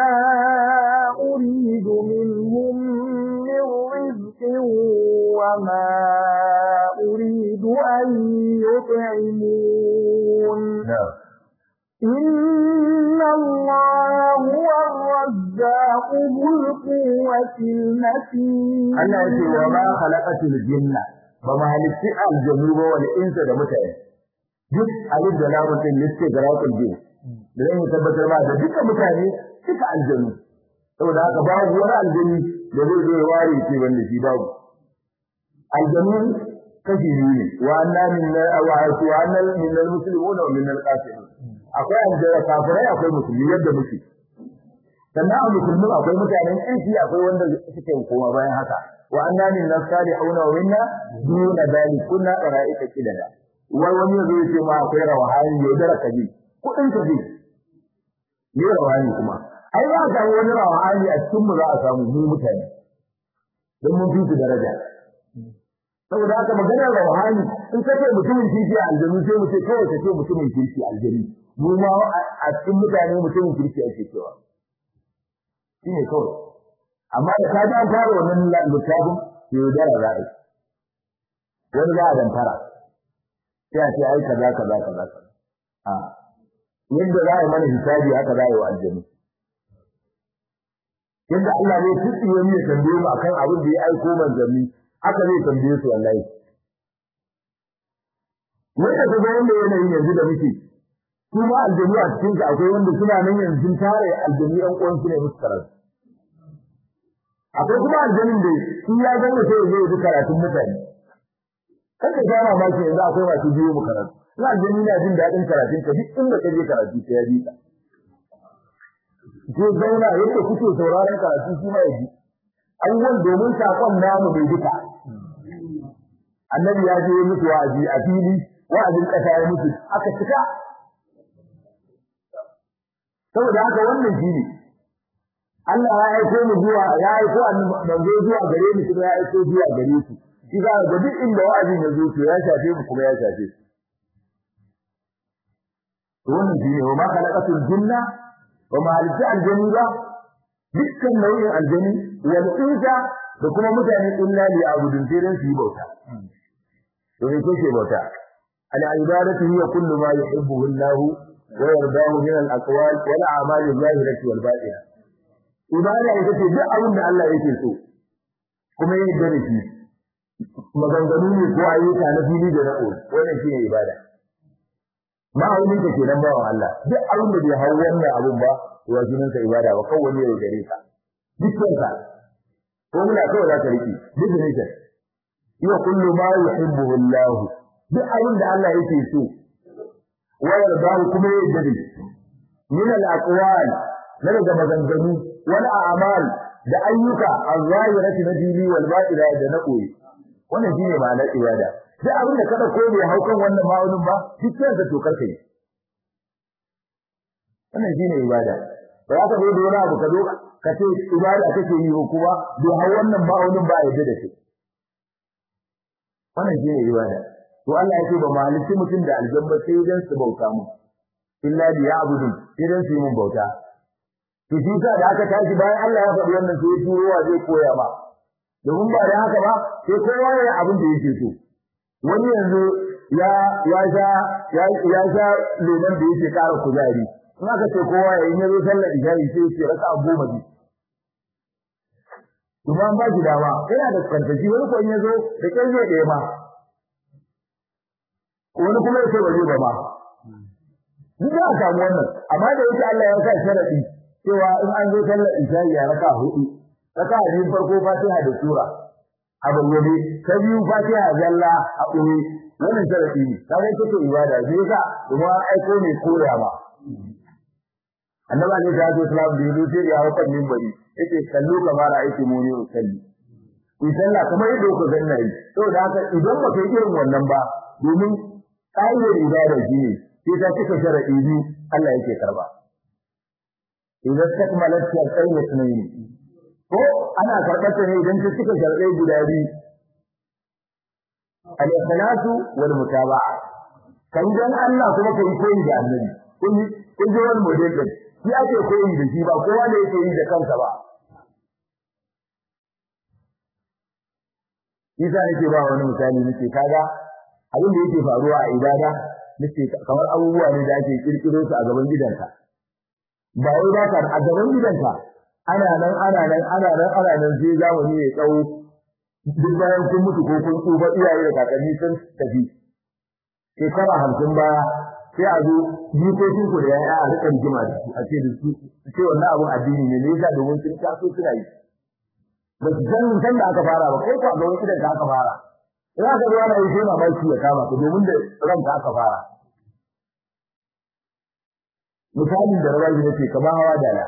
أريد منهم من رزق وما أريد أن يطعمون إن الله هو الرزاق ذو القوة المتين Allah ya ce wa ma khalaqatul jinna ba ma halitti aljannu ba wal insa da mutane duk abin da na mutum liste garakul jin da zai tabbatar ba da duka mutane duka aljannu saboda haka babu wani aljanni da zai zo ware ce wanda shi babu aljannu kashi ne wa anna minna wa anna minal muslimuna wa minal qasirun akwai aljara kafirai akwai musulmi yadda muke sannan a musulmin akwai mutanen kirki akwai wanda suke koma bayan haka wa anna minna salihuna wa minna duna dalik kunna qara'ika kidada wai wani zai ce ma akwai rawahani ya dara kaji kudin kaji ne rawahani kuma ai za ka ga wani rawahani a cikin mu za a samu mu mutane dan mun fi daraja saboda haka maganar rawahani in kace mutumin kirki a aljanu sai mu ce kawai kace mutumin kirki aljani mu ma a cikin mutane mutumin kirki ake cewa shine kawai amma da ka ga fara wannan littafin yaudara za a yi wani za a dantara sai a ce ai kaza kaza kaza a yadda za a yi mana hisabi haka za a yi wa aljanu yadda Allah zai tsiye mu ya tambaye mu akan abin da ya aiko manzanni haka zai tambaye su wallahi wanda ka ga wanda yanayin yanzu da muke su ma aljanu a cikin ka akwai wanda suna nan yanzu tare aljanu ɗan uwan su ne musu karatu akwai kuma aljanin da shi ya gane sai zai yi karatun mutane kada ga mamaki yanzu akwai masu biyo mu karatu ina aljani na jin daɗin karatun ka duk inda ka je karatu sai ya bi ka ko zauna yadda kuke sauraron karatu shi ma ya ji abubuwan domin sakon namu bai duka annabi ya je musu wa'azi a fili wa'azin ƙasa ya mutu aka cika saboda haka wannan shine Allah ya aiko mu zuwa ya aiko manzo zuwa gare mu kuma ya aiko zuwa gare su shi ga duk inda wa'azin ya zo to ya shafe mu kuma ya shafe su wannan shine wa ma khalaqatul jinna wa ma halitta aljanna ba dukkan nau'in aljani wal insa da kuma mutane illa li abudun sai su yi bauta to ne kake bauta al ibadatu hiya kullu ma yuhibbuhu Allah wa yardahu min al aqwal wal a'mal al zahirati wal batinah ibada ita ce duk abin da Allah yake so kuma ya yarda da shi maganganu ne ko ayyuka na fili da na koyi wannan shine ibada ma'aunin ka kenan bawan Allah duk abin da bai hau wannan abun ba wa jinin ka ibada ba kawai ne ya gare ka dukkan ka ko muna kawai za ka riki duk ne ka iya kullu ma yuhibbu Allah duk abin da Allah yake so wa yarda kuma ya yarda da shi min al aqwal na daga maganganu wal a'mal da ayyuka az-zahirati na dini wal batina da na koyi wannan shine ma'anar ibada duk abin da kada ko bai haukan wannan ma'aunin ba dukkan sa to karkai wannan shine ibada ba za ka zo da wani abu ka zo ka ce ibada kake yi ko kuma bai hau wannan ma'aunin ba yadda da shi wannan shine ibada to Allah ya ce ba maliki mutum da aljanna sai dan su bauta mu illa bi ya'budun sai dan su yi mun bauta to shi da aka tashi bayan Allah ya faɗi wannan sai turowa zai koya ba domin ba da haka ba sai kowa ya abin da yake so wani yanzu ya sha lemon da yake ƙara kuzari in aka ce kowa ya yi yazo sallar isha'i sai ya ce raka 10 ji kuma ba shi dama yana da kantaci wani ko in yazo da kai zai ɗaya ma wani kuma ya ce ba zai ba ma duk da aka samu wannan amma da yake Allah ya sa sharadi cewa in an zo sallar isha'i ya raka 4 raka biyu farko Fatiha da sura abin gobe ta biyu fatiha zalla a ƙuri wannan sharafi ne kaga ita ce ibada zai ka kuma aiko mai koya ba annabi ne da ya islam da yudu sai ya hawo kan minbari yace sallu kamar aiki mu ne usalli in sallah kamar yadda ku zanna yi saboda haka idan ba kai irin wannan ba domin ƙa'idar ibada shi ne sai ta cika sharadi biyu Allah yake karba idan takmalat shar'ain sunayi ko ana karɓar ta ne idan ta cika shar'ai guda biyu al-ikhlasu wal mutaba'a kan dan Allah kuma kai koyi da annabi kun ji wani model din shi ake koyi da shi ba kowa ne yake yi da kansa ba isa yake ba wani misali nake kaga abin da yake faruwa a ibada nake kamar abubuwa ne da ake kirkiro su a gaban gidanka ba wai ba ka a gaban gidanka ana nan sai zamani ya tsawo duk bayan kun mutu ko kun tsufa iyaye da kakanni sun tafi shekara 50 baya sai a zo jikokin ku da yaya a rika rigima da su a ce da su ce wannan abun addini ne ne yasa domin sun taso suna yi ba su san da aka fara ba kai ko a ga wani da aka fara ina ga ruwa na yi sai mamaki ya kama ku domin da ranka aka fara misalin da rawaji nake kamar hawa dala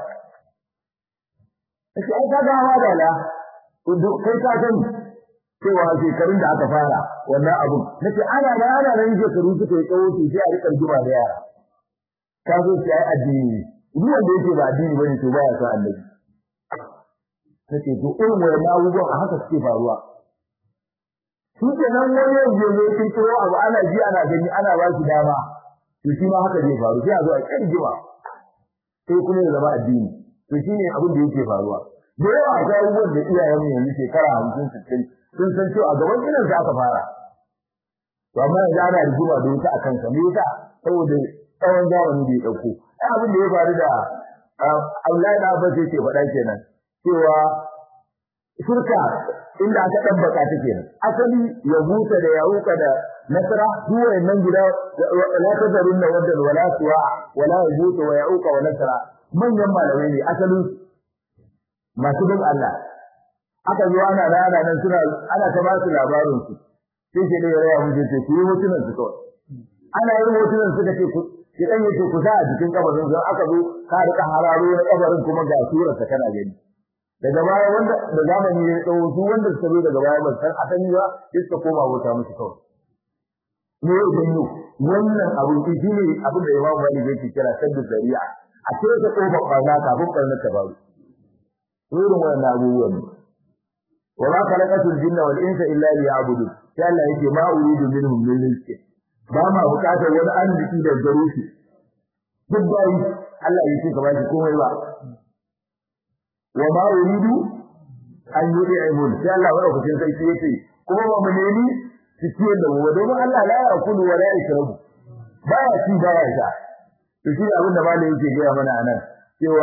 sai ai kaga hawa dala kai ka san cewa shekarun da aka fara wannan abun nace ana nan shekaru suka yi tsawo sai a rika rigima da yara ka zo sai ai addini ruwan da yake ba addini bane to baya so annabi nace to irin wannan abubuwan a haka suke faruwa shi kenan wani yanzu ne kirkiro abu ana ji ana gani ana ba shi dama to shi ma haka zai faru sai a zo a kirgima sai kuma ya zama addini to shine abin da yake faruwa da yawa akwai abubuwan da iyayen yanzu shekara 50 60 sun san cewa a gaban gidan su aka fara to amma yanzu ana rigima da wuta akan sa me yasa saboda tsawon zamani da ya dauko ai abin da ya faru da Allah da Abbas yake faɗa kenan cewa shirka inda aka dabbaka ta kenan asali ya huta da ya huka da nasara duwa nan gida la tazarunna wadda wala suwa wala yahuta wa yauka wa nasara manyan malamai ne asalin masu bin Allah aka zo ana rana nan suna ana ta ba su labarin su sai ke da yawa mun ce ku yi hotunan su kawai ana yin hotunan su kace ku ki dan yake ku sa a cikin kabarin don aka zo ka rika hararo na kabarin kuma ga surar ta kana gani daga baya wanda da zamani ya dawo su wanda suka zo daga baya ba san asali ba sai suka koma wuta musu kawai ne yau wannan abu shi ne abin da Imam Malik yake kira saddu zari'a a ce ta kofa kwana kafin karnar ta babu irin wannan abubuwan وما خلقت الجن والانس الا ليعبدون sai Allah yake ma uridu minhum min rizqi ba ma bukatar wani arziki da gare shi duk bai Allah yake ka ba shi komai ba wa ma uridu an yud'imun sai Allah wa lokacin sai yake kuma ba mu nemi su ciyar da mu domin Allah la ya'kulu wa la yashrabu ba ya ci ba ya sha to shi abin da malai yake ga mana anan cewa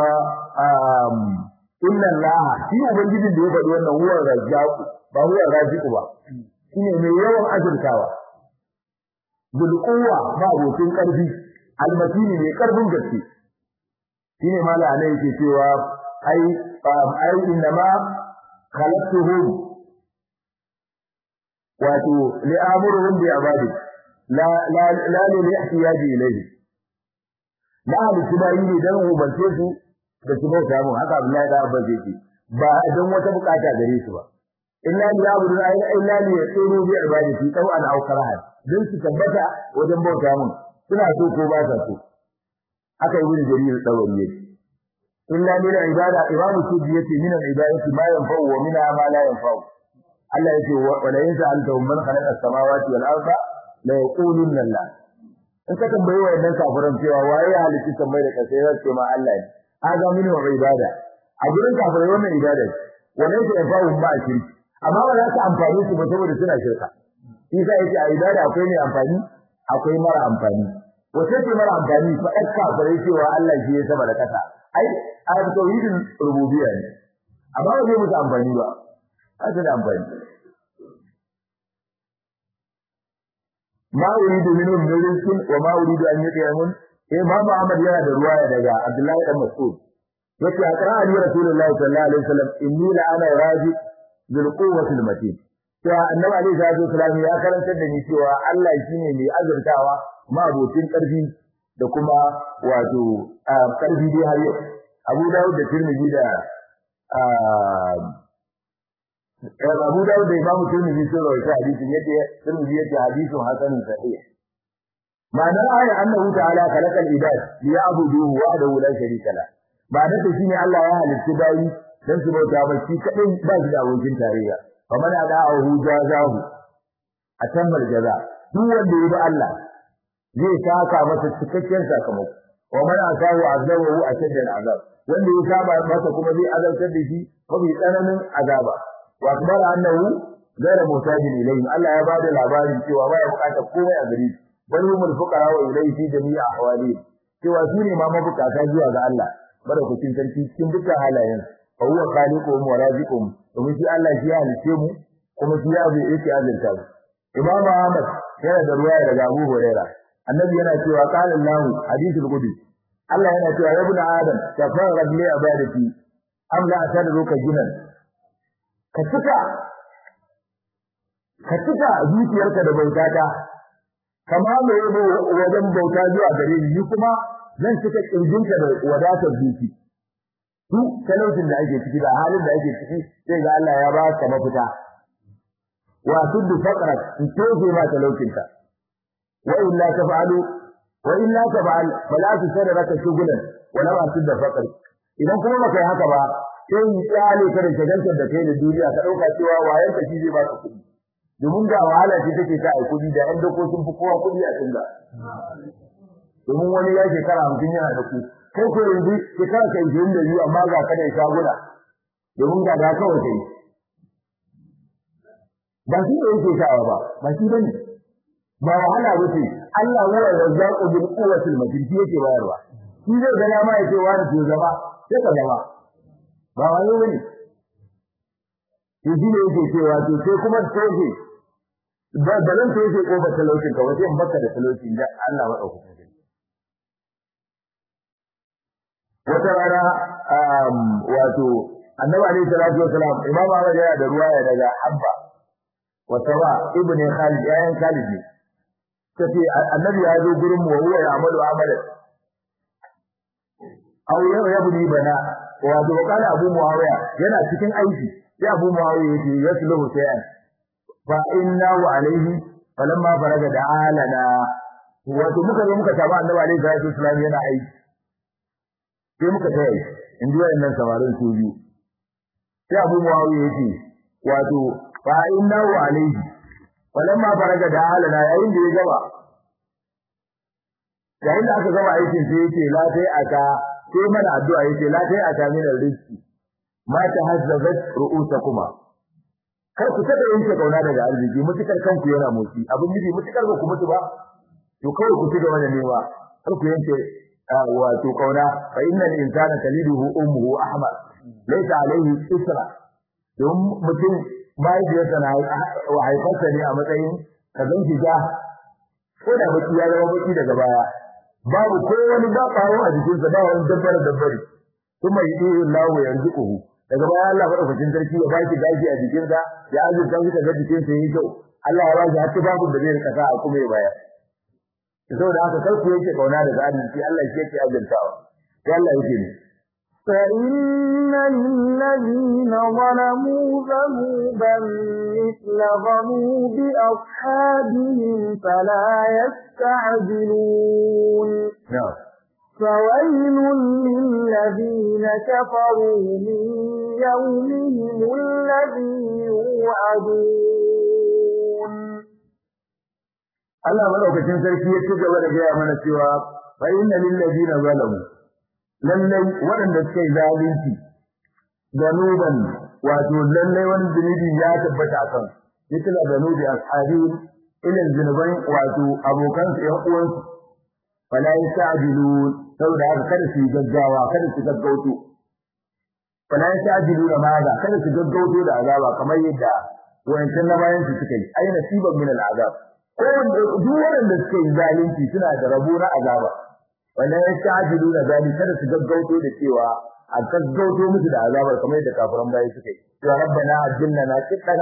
inna allaha shi ubangijin da ya faɗi wannan huwa razzaqu ba huwa raziqu ba shine mai yawan azurtawa bil quwwa ba abokin karfi almatini mai karfin gaske shine mala anai yake cewa ai inna ma khalaqtuhum wato li'amuruhum bi ibadi la li ihtiyaji ilayhi la halittayi ne dan umarce su da su bauta mun haka Abdullahi da Abbas yake ba dan wata bukata gare su ba illa li yabudu illa li yasiru bi ibadati tawan aw karahan dan su tabbata wajen bauta mun suna so ko ba sa so haka ibn jarir dawari yake illa li ibada imam sudi yake min al ibadati ma yanfa'u wa min ma la yanfa'u Allah yake wa la yas'alu man khalaqa as-samawati wal arda la yaqulunna Allah in ka tambaye wayannan kafiran cewa waye ya halitta tambaye da kasai zai ce ma Allah ne aga mini wa ibada a gurin kafirai wannan ibada wannan ke fawo ba shi amma ba za ka amfani su ba saboda suna shirka shi sai yake a ibada akwai ne amfani akwai mara amfani wace ce mara amfani fa kafirai cewa Allah shi ya saba da kasa ai a tauhidin rububiyya ne amma ba zai musu amfani ba haka da amfani ma uridu minhum min rizqin wa ma uridu an yut'imun Imam Ahmad yana da ruwaya daga Abdullahi dan Mas'ud yace akara ali Rasulullahi sallallahu alaihi wasallam inni la ana raji bil quwwati al matin to annabi alaihi salatu wasallam ya karantar da ni cewa Allah shine mai azurtawa ma abocin karfi da kuma wato karfi dai har yau Abu Dawud da Tirmidhi da Abu Dawud da Imam Tirmidhi sun rawaita hadisin yace Tirmidhi yace hadisun hasanun sahih ma'ana ayat annahu ta'ala khalaqal ibad liya'buduhu wahdahu la sharika la ba da shine Allah ya halitta bayi dan su bauta ba shi kadai ba shi da abokin tarayya kamar ada'ahu jazahu atammal jaza duk wanda ya bi Allah zai saka masa cikakken sakamako wa man atahu azabahu ashadda al'azab wanda ya saba masa kuma zai azabtar da shi mafi tsananin azaba wa akbar annahu ghayra mutajin ilayhi Allah ya bada labarin cewa ba ya bukata komai a gare shi bal humul fuqara wa ilayhi fi jami'i ahwali cewa su ne ma mabukata zuwa ga Allah madaukakin sarki cikin dukkan halayen fa huwa khaliquhum wa raziquhum domin shi Allah shi ya halice mu kuma shi ya zai yake azurta mu Imam Ahmad yana da ruwaya daga Abu Hurairah annabi yana cewa qala Allah hadithul qudsi Allah yana cewa ya ibn adam tafarrad li ibadati am la atadruka jinan ka cika zuciyarka da bautata kama mai yabo wajen bauta zuwa gare ni kuma zan cika kirjinka da wadatar zuci su talaucin da ake ciki da halin da ake ciki sai ga Allah ya ba ka mafita wa tuddu faqrak in toje ma talaucinka wa illa taf'alu wa illa taf'al fala tusarraka shughlan wa la tuddu faqrak idan kuma baka yi haka ba sai yi tsale ka da shagantar da kai da duniya ka dauka cewa wayan ka shi zai baka kuɗi domin ga wahala ce take sa ai kuɗi da ɗan dako sun fi kowa kuɗi a tunga domin wani ya shekara 50 yana da ku kai ko yanzu shekara kai 22 amma ga kada ya shagula domin ga da kawai kai ba shi ne yake shawa ba shi bane ba wahala ba ce Allah huwa razzaqu bil quwwati al matin yake bayarwa shi zai ga dama yake wani to zama sai ka zama ba wani bane shi ne yake cewa to sai kuma toje da balan to yake kofa talaucin ka wace in baka da talaucin da Allah madaukakin wata rana wato annabi alaihi salatu wasalam imam Ahmad yana da ruwaya daga Abba wa Sawa ibn Khalid yayin Khalid ne tace annabi ya zo gurin mu huwa ya amalu amalan aw ya buni bana wato kana Abu Muawiya yana cikin aiki sai Abu Muawiya yake yasluhu sayan fa inna wa alaihi falamma faraga da alana wato muka zo muka tabbata annabi alaihi salatu wasalam yana aiki sai muka tayi in ji wayannan samarin su biyu sai Abu Muawiya yake wato fa inna wa alayhi walamma faraga da halana yayin da ya gaba yayin da aka gaba aikin sai yake la sai aka sai mana addu'a yake la sai aka min rizqi ma tahazzabat ru'usakuma kar ku tada yanke kauna daga arziki mutukar kanku yana motsi abin miji mutukar ba ku mutu ba to kawai ku ci gaba da newa kar ku yanke wato kauna fa innal insana taliduhu ummuhu ahmar laysa alayhi isra don mutum bai da sana wa haifarsa ne a matsayin kazan shiga ko da baki ya zama baki daga baya babu ko wani ba faro a jikin sa ba wani dabbare kuma yi Allah ya yarzuquhu daga baya Allah madaukakin sarki ya baki gashi a jikin sa ya azurta shi daga jikin sa yayi kyau Allah ya ba shi hatta babu da zai rika sa a kuma ya bayar saboda haka kar ku yake kauna daga arziki Allah shi yake azurtawa sai Allah yake ne فإن للذين ظلموا ذنوبا مثل ذنوب أصحابهم فلا يستعجلون فويل للذين كفروا من يومهم الذي يوعدون Allah madaukakin sarki ya ci gaba da gaya mana cewa fa inna lil ladina zalamu lallai waɗanda suka yi zalunci zanuban wato lallai wani zunubi ya tabbata kan yitla zanubi ashabi ila zunuban wato abokan su ƴan uwansu fala yasta'jilun saboda haka kada su gaggawa kada su gaggauto fala yasta'jilun maza kada su gaggauto da azaba kamar yadda wayancan na bayan su suka yi ai nasiban min al'azab ko duk wanda suka yi zalunci suna da rabo na azaba wala yasta'jiluna zalika kada su gaggauto da cewa a gaggauto musu da azabar kamar yadda kafiran bayi suka yi ya rabbana ajilna na kitana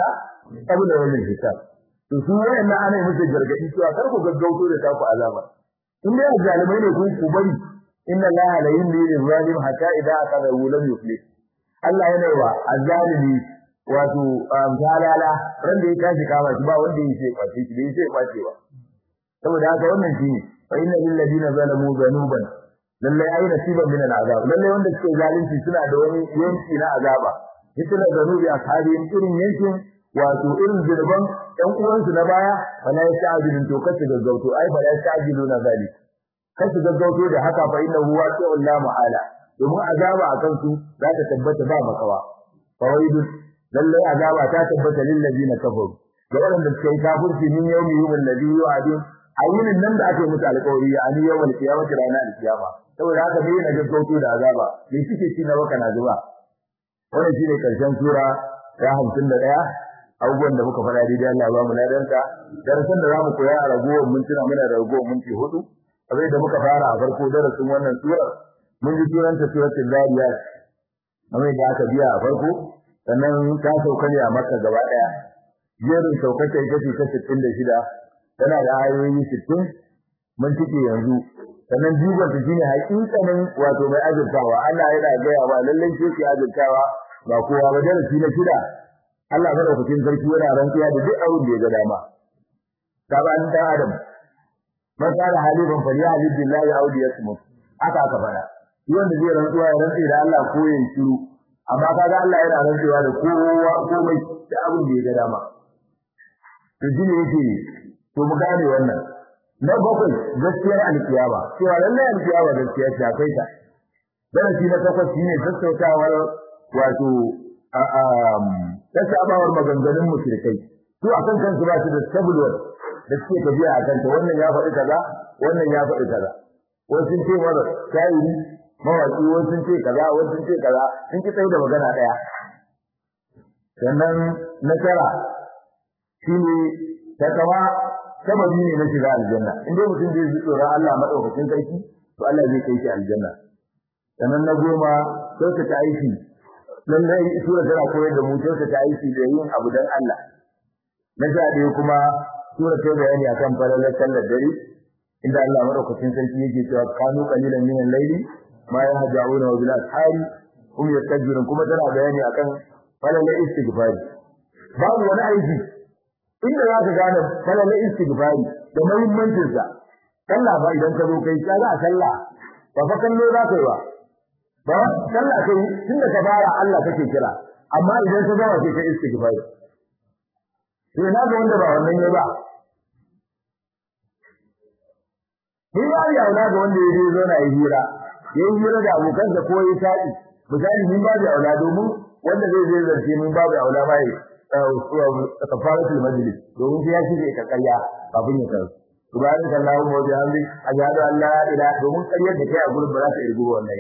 qabla yawmil hisab to su wayannan ana musu gargadi cewa kar ku gaggauto da taku azaba in dai zalimai ne ku bari inna allaha la yumli lil zalim hatta idha aqadahu lam yuflih Allah yana wa azzalimi wato zalala ran da ya tashi kama shi ba wanda yake kwace shi bai sai kwacewa saboda haka wannan shine fa inna lil ladina zalamu dhanuban lalle ai nasiban min al azab lalle wanda suke zalunci suna da wani yanki na azaba yake zanubi ashabin irin yankin wato irin zurban ɗan uwansu na baya wala yasta'jilun to kace gaggauto ai bala yasta'jiluna zalik kace gaggauto da haka fa innahu waqi'un la mu'ala domin azaba akan su za ta tabbata ba makawa fawaidu lalle azaba ta tabbata lil ladina kafaru da wanda suka yi kafirci min yawmihim alladhi yu'adun ayyunin nan da ake musu alƙawari ya ani yawmal qiyamati ranar alqiyama saboda haka ne na gaggauto da azaba me kike ci na baka na zuba wannan shine karshen sura ta 51 abubuwan da muka fara daidai Allah ba mu ladanka darasin da zamu koya a ragowar mintuna muna da ragowar minti 4 abin da muka fara a farko darasin wannan sura mun ji suranta suratul zariyat amma da aka biya a farko sannan ta sauka ne a Makka gaba daya jerin saukar ta ita ce ta 66 tana da ayoyi 60 mun cike yanzu sannan jigon ta shine hakikanin wato mai azurtawa Allah yana gaya ba lallai shi ke azurtawa ba kowa ba darasi na 6 Allah madaukakin sarki yana rantsuwa da duk abin da ya ga dama taban da Adam man kana halifan falyahlib billahi aw liyasmut aka fara wanda zai rantsuwa ya rantsi da Allah ko yin shiru amma kaga Allah yana rantsuwa da kowa komai da abin da ya ga dama to shine yake to mu gane wannan na bakwai gaskiyar alkiyama cewa lallai alkiyama gaskiya ce akwai ta darasi na takwas shine sassautawar wato tasabawar maganganun mushrikai su akan kansu ba su da tabulwar da suke tafiya akan ta wannan ya faɗi kaza wannan ya faɗi kaza wasu sun ce wala shayiri mawaki wasu sun ce kaza wasu sun ce kaza sun ki tsaye da magana daya sannan nasara shine takawa sababi ne na shiga aljanna inda mutum zai ji tsoron Allah madaukakin sarki to Allah zai kai shi aljanna sannan na goma sai ta aiki lallai sura tana koyar da mu sai ta aiki da yin abu dan Allah na jadi kuma sura ta bayani akan falalar sallar dare inda Allah madaukakin sarki yake cewa kanu qalilan min al-layli ma yahja'una wa bil ashari hum yastajirun kuma tana bayani akan falalar istighfari babu wani aiki inda za ka gane falalar istighfari da muhimmancin sa sallah ba idan ka zo kai kaga sallah ba fa kallo za ka yi ba sallah kai tunda ka fara Allah kake kira amma idan ka gama sai ka istighfari sai na ga wanda ba wannan ne ba ni ba ya aula ga wanda yake zo na hira yayin hira da abokan da koyi sai misali min ba da aula domin wanda zai zarce min ba da aula bai kafaratul majlis domin sai ya shige ka kariya kafin ya karu subhanallahi wa bihamdi ashhadu an la ilaha domin kariyar da kai a gurin ba za ta irgo wannan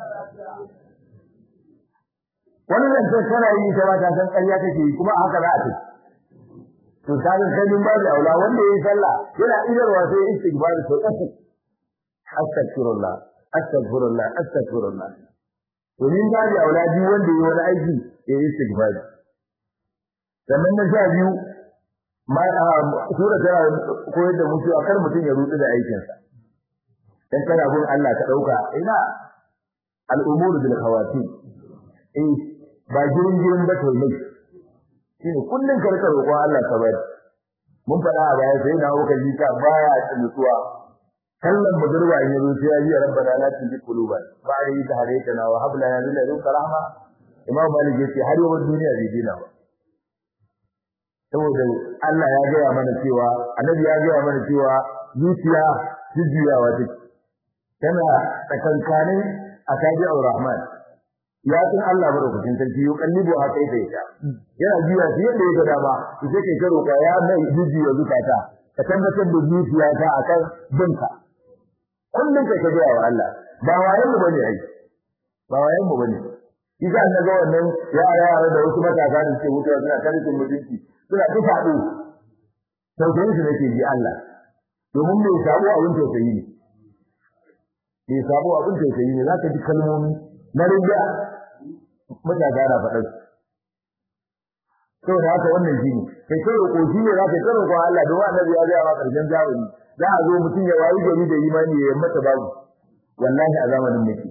wannan sai kana yi ta ba ta san kariya take kuma haka za a tafi to sai kai min ba da aula wanda yayi sallah yana idarwa sai istighfar to astaghfirullah astaghfirullah astaghfirullah to min ba da aula ji wanda yayi wani aiki yayi istighfar sannan na sha biyu ma sura ta koyar da mutu akar mutun ya rudu da aikin sa dan kana gun Allah ka dauka ina al'umuru bil khawatim ba girin ba to mai shine kullun karka roƙo Allah ka bari mun fada a baya sai na hoka jita baya tsuwa kallon budurwa in yazo sai ya ji rabbana la tuzigh qulubana ba'da idh hadaytana wa hab lana min ladunka rahma imam malik yace har yau duniya bai dina ba saboda Allah ya gaya mana cewa annabi ya gaya mana cewa zuciya jijiyawa take tana tsakankanin akaji ar-rahman ya san Allah madaukakin sarki yau kallibo a kai sai ta yana jiya shi yadda ya gada ba sai kai ka roka ya mai jijiya zukata ka tabbatar da zuciya ta akan binka kullun kai ka ga wa Allah ba wayen mu bane ai ba wayen mu bane idan na ga wannan yara da wasu matasa da suke mutuwa suna tarihin mutunci suna ta faɗo tausayin su nake ji Allah domin mai sabo abin tausayi ne mai sabo abin tausayi ne zaka ji kalmomi na riga mutaka na faɗa saboda haka wannan shine kai sai roƙo shi ne zaka ta roƙo Allah da annabi ya ga ma karshen zamani za a zo mutum ya wayi gari da imani ya mata babu wallahi a zamanin muke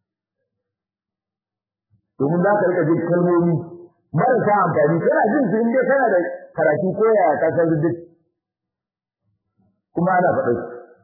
domin za ka rika jin kalmomi marasa amfani kana jin su inda kana da karatu ko ya ka san duk kuma ana faɗa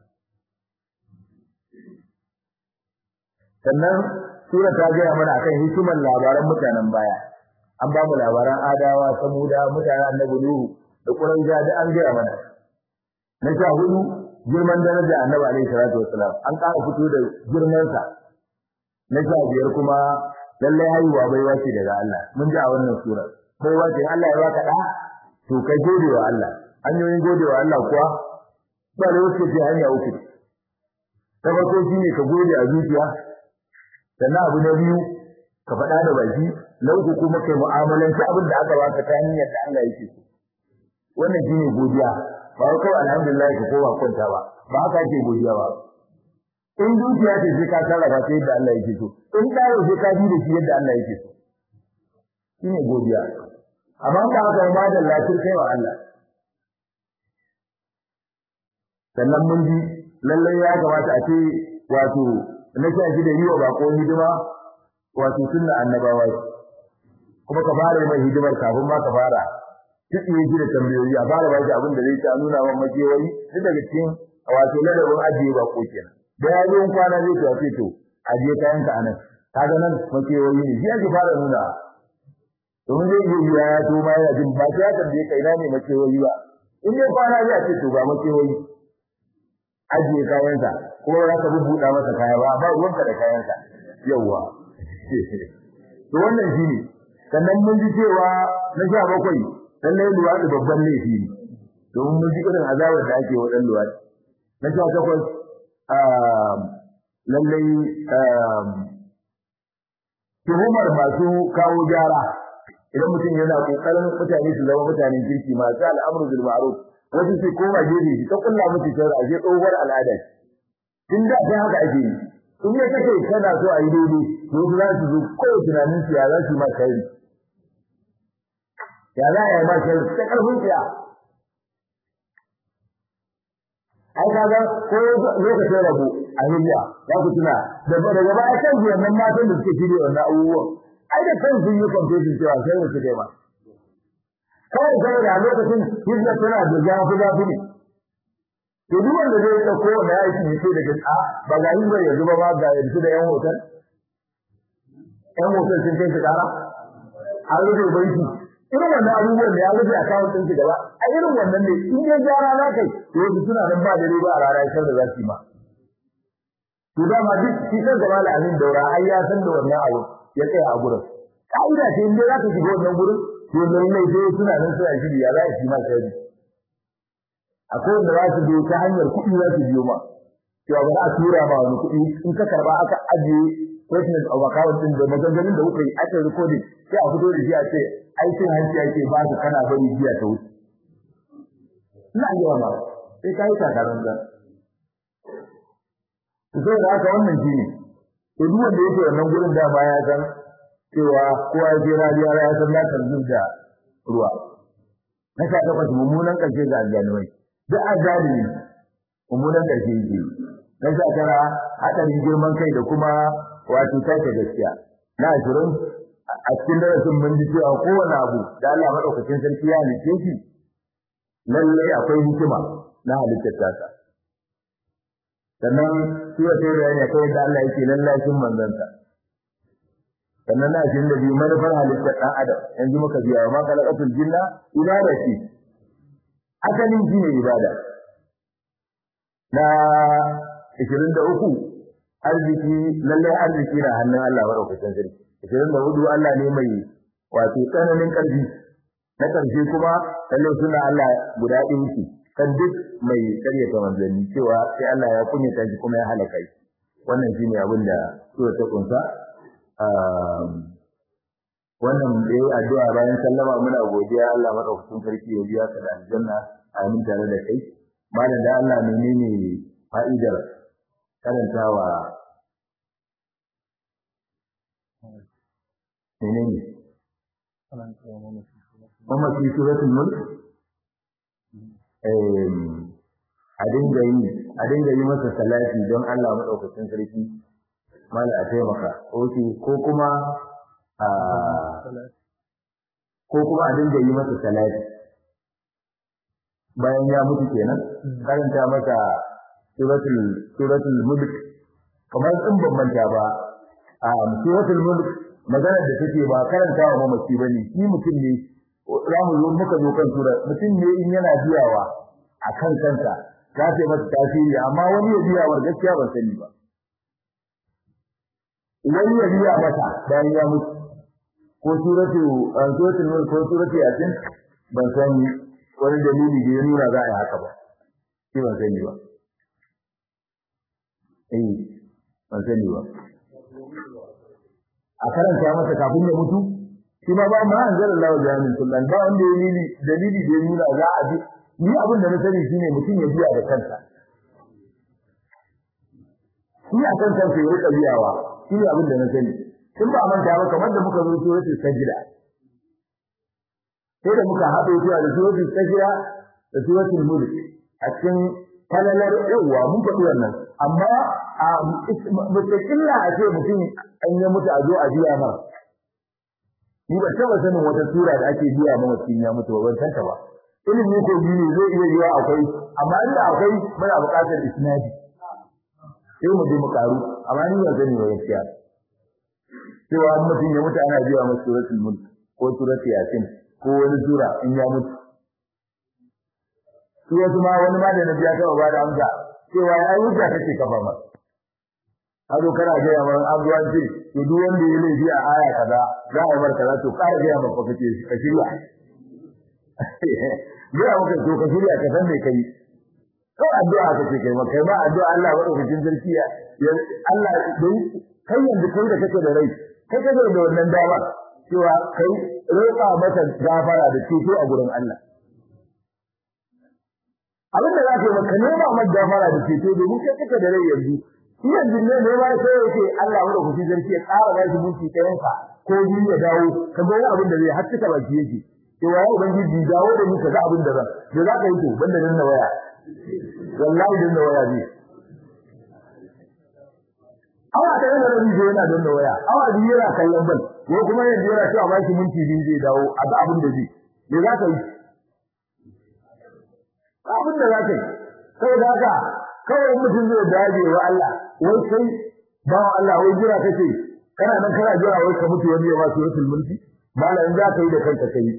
sannan sura ta gaya mana akan hikimar labaran mutanen baya an ba mu labaran adawa samuda mutanen annabi nuhu da quraiza da an gaya mana na sha hudu girman daraja annabi alaihi salatu wassalam an ƙara fito da girman sa na sha biyar kuma lalle haihuwa bai wace daga Allah mun ji a wannan sura bai wace Allah ya baka da to kai gode wa Allah hanyoyin gode wa Allah kuwa ba da wace ce hanya uku ta farko shine ka gode a zuciya sannan abu na biyu ka faɗa da baki na uku kuma kai mu'amalanci abin da aka baka ta hanyar da Allah yake so wannan shine godiya ba kawai alhamdulillah ka kowa kwanta ba haka ake godiya ba in dukiya ce sai ka sarrafa ta yadda Allah yake so in dawo sai ka bi da shi yadda Allah yake so shine godiya amma ba haka ma da lafiyar kai wa Allah sannan mun ji lalle ya kamata a ce wato na shi da yiwa ba ko hidima wato sunna annabawa kuma ka fara mai hidimar kafin ma ka fara kike yi da tambayoyi a fara ba shi abin da zai ta nuna wa makewayi duk daga cikin wato ladabin ajiye ba ko kenan da ya zo kwana zai tafi to ajiye kayan ka anan kaga nan makewayi ne shi ake fara nuna domin zai yi ya to ma ya jin ba sai ya tambaye kai ina ne makewayi ba in dai kwana zai ce to ga makewayi ajiye kayan ka kuma za ka bubuda masa kaya ba ruwanka da kayan ka yawa to wannan shine sannan mun ji cewa na 17 lallai luwadi babban laifi ne domin mun ji irin azabar da ake wa dan luwadi na 18 lallai tuhumar masu kawo gyara idan mutum yana kokarin mutane su zama mutanen kirki masu al'amru bil ma'ruf wasu sai koma gefe ta kulla musu shari'a a je tsohuwar al'ada tun da ta haka ake yi in ya kace kana so a yi daidai to za su zo ko tunanin su ya za su ma kai ya za ya ma kai ta karfin ya ai kaga ko lokacin rabu a hijiya za ku tuna daga baya kan wannan matan da suke shirye wannan abubuwan ai da kan sun yi kwamfetin cewa sai su kai ma kawai sai da lokacin hijira tana da zafi ne to duk wanda zai dauko da aiki ne sai daga ba ga yin bai yanzu ba ga yanzu da yan hotel sun kai su kara har rufe banki irin wannan abubuwan da ya rufe account ɗin ki gaba a irin wannan ne in dai gyara na kai to yanzu suna nan ba da riba a rana sai da za su yi ma to da ma duk shi kan gaba da amin daura ai ya san da wannan abu ya tsaya a gurin kaida ce in dai za ka shiga wannan gurin to lallai sai suna nan suna shiri ya za su yi ma sai akwai wanda za su biyo ta hanyar kuɗi za su biyo ma cewa ba za a tura ma wani kuɗi in ka karba aka ajiye statement of account din da maganganun da kuka yi aka recording sai a fito da shi a ce aikin hanci ake ba su kana bari jiya ta wuce ina yi wa sai ka yi takarar da to sai da haka wannan shi ne to duk wanda yake wannan gurin da ba ya san cewa kowa ya je radiya ya san na kan da ruwa na ka ga mummunan karshe ga aljanumai duk azalimi mummunan karshe yake na sha tara hadarin girman kai da kuma wato take gaskiya na 20 a cikin darasin mun ji cewa kowane abu da Allah madaukakin sarki ya halice shi lalle akwai hikima na halittar tasa sannan sura ta bayani akwai da Allah yake lallashin manzansa sannan na shi da bi manufar halittar dan adam yanzu muka biya ma khalaqatul jinna ibada ce asalin shi ne ibada na 23 arziki lalle arziki na hannun Allah madaukakin sarki 24 Allah ne mai wato tsananin karfi na karshe kuma lalle suna Allah guda ɗaya ce kan duk mai karyata manzanni cewa sai Allah ya kunyata shi kuma ya halaka shi wannan shine abin da sura ta kunsa wannan dai addu'a bayan sallama muna godiya Allah madaukakin sarki ya biya ka da aljanna amin tare da kai malam da Allah menene fa'idar karantawa menene kuma shi suratul mulk a dinga yi masa salati don Allah madaukakin sarki mala a taimaka ko kuma a dinga yi masa salati bayan ya mutu kenan karanta masa suratul mulk kamar in ban manta ba suratul mulk maganar da take ba karanta wa mamaci bane shi mutum ne zamu zo muka zo kan sura mutum ne in yana biyawa akan kansa za ta yi masa tasiri amma wani ya biya wa gaskiya ban sani ba wani ya biya mata bayan ya mutu ko suratul mulk ko suratul yasin ban sani wani dalili da ya nuna za a yi haka ba shi ban sani ba ban sani ba a karanta masa kafin ya mutu shi ma ba ma anzalallahu jami'in sultan ba wanda dalili da ya nuna za a bi ni abin da na sani shine mutum ya biya da kansa shi a kan kansa ya rika biyawa shi ne abin da na sani tun ba manta ba kamar da muka zo suratul sajda sai da muka haɗe zuwa da suratul sajda da suratul mulk a cikin falalar yawa mun faɗi wannan amma a mutakilla a ce mutum an yi mutu a zo a biya ma ni ba taɓa sanin wata sura da ake biya ma mutum ya mutu ba ban santa ba ilimi ko biyu zai iya yiwa akwai amma inda akwai muna buƙatar isnadi sai mu je mu karu amma ni ba sani ba gaskiya cewa mutum ya mutu ana biya masa suratul mulk ko suratul yasin ko wani sura in ya mutu shi wasu ma wani ma da na biya ta ba da amsa cewa ai hujja kake kafa ma azo kana ga ya man abuwan ce to duk wanda ya laifi a aya kaza za a bar kaza to kare ga maka kace ka shirya ya maka to ka shirya ka san me kai ko addu'a kace kai ma addu'a Allah madaukakin sarki ya Allah dai kai yanzu kai da kake da rai kai kake da wannan dama cewa kai roƙa mata gafara da ceto a gurin Allah abin da zaka yi maka nema mata gafara da ceto domin kai kake da rai yanzu shi yanzu ne ba sai yake Allah madaukakin sarki ya ƙara ba shi mutunci kayanka ko ji ya dawo ka ga abin da zai hatta baki yake cewa ya ubangiji dawo da ni ka ga abin da zan da zaka yi to banda nan waya wallahi dan waya ne awa da yana da bidiyo yana dan waya awa da yana kallon bal ko kuma yanzu yana cewa ba shi minti biyu zai dawo a ga abin da zai me za ka yi abin da za ka yi saboda haka kawai mutum zai dage wa Allah wai kai ba Allah wai jira kake kana nan kana jira wai ka mutu wani ya ba su rasul mulki malamin za ka yi da kanka kai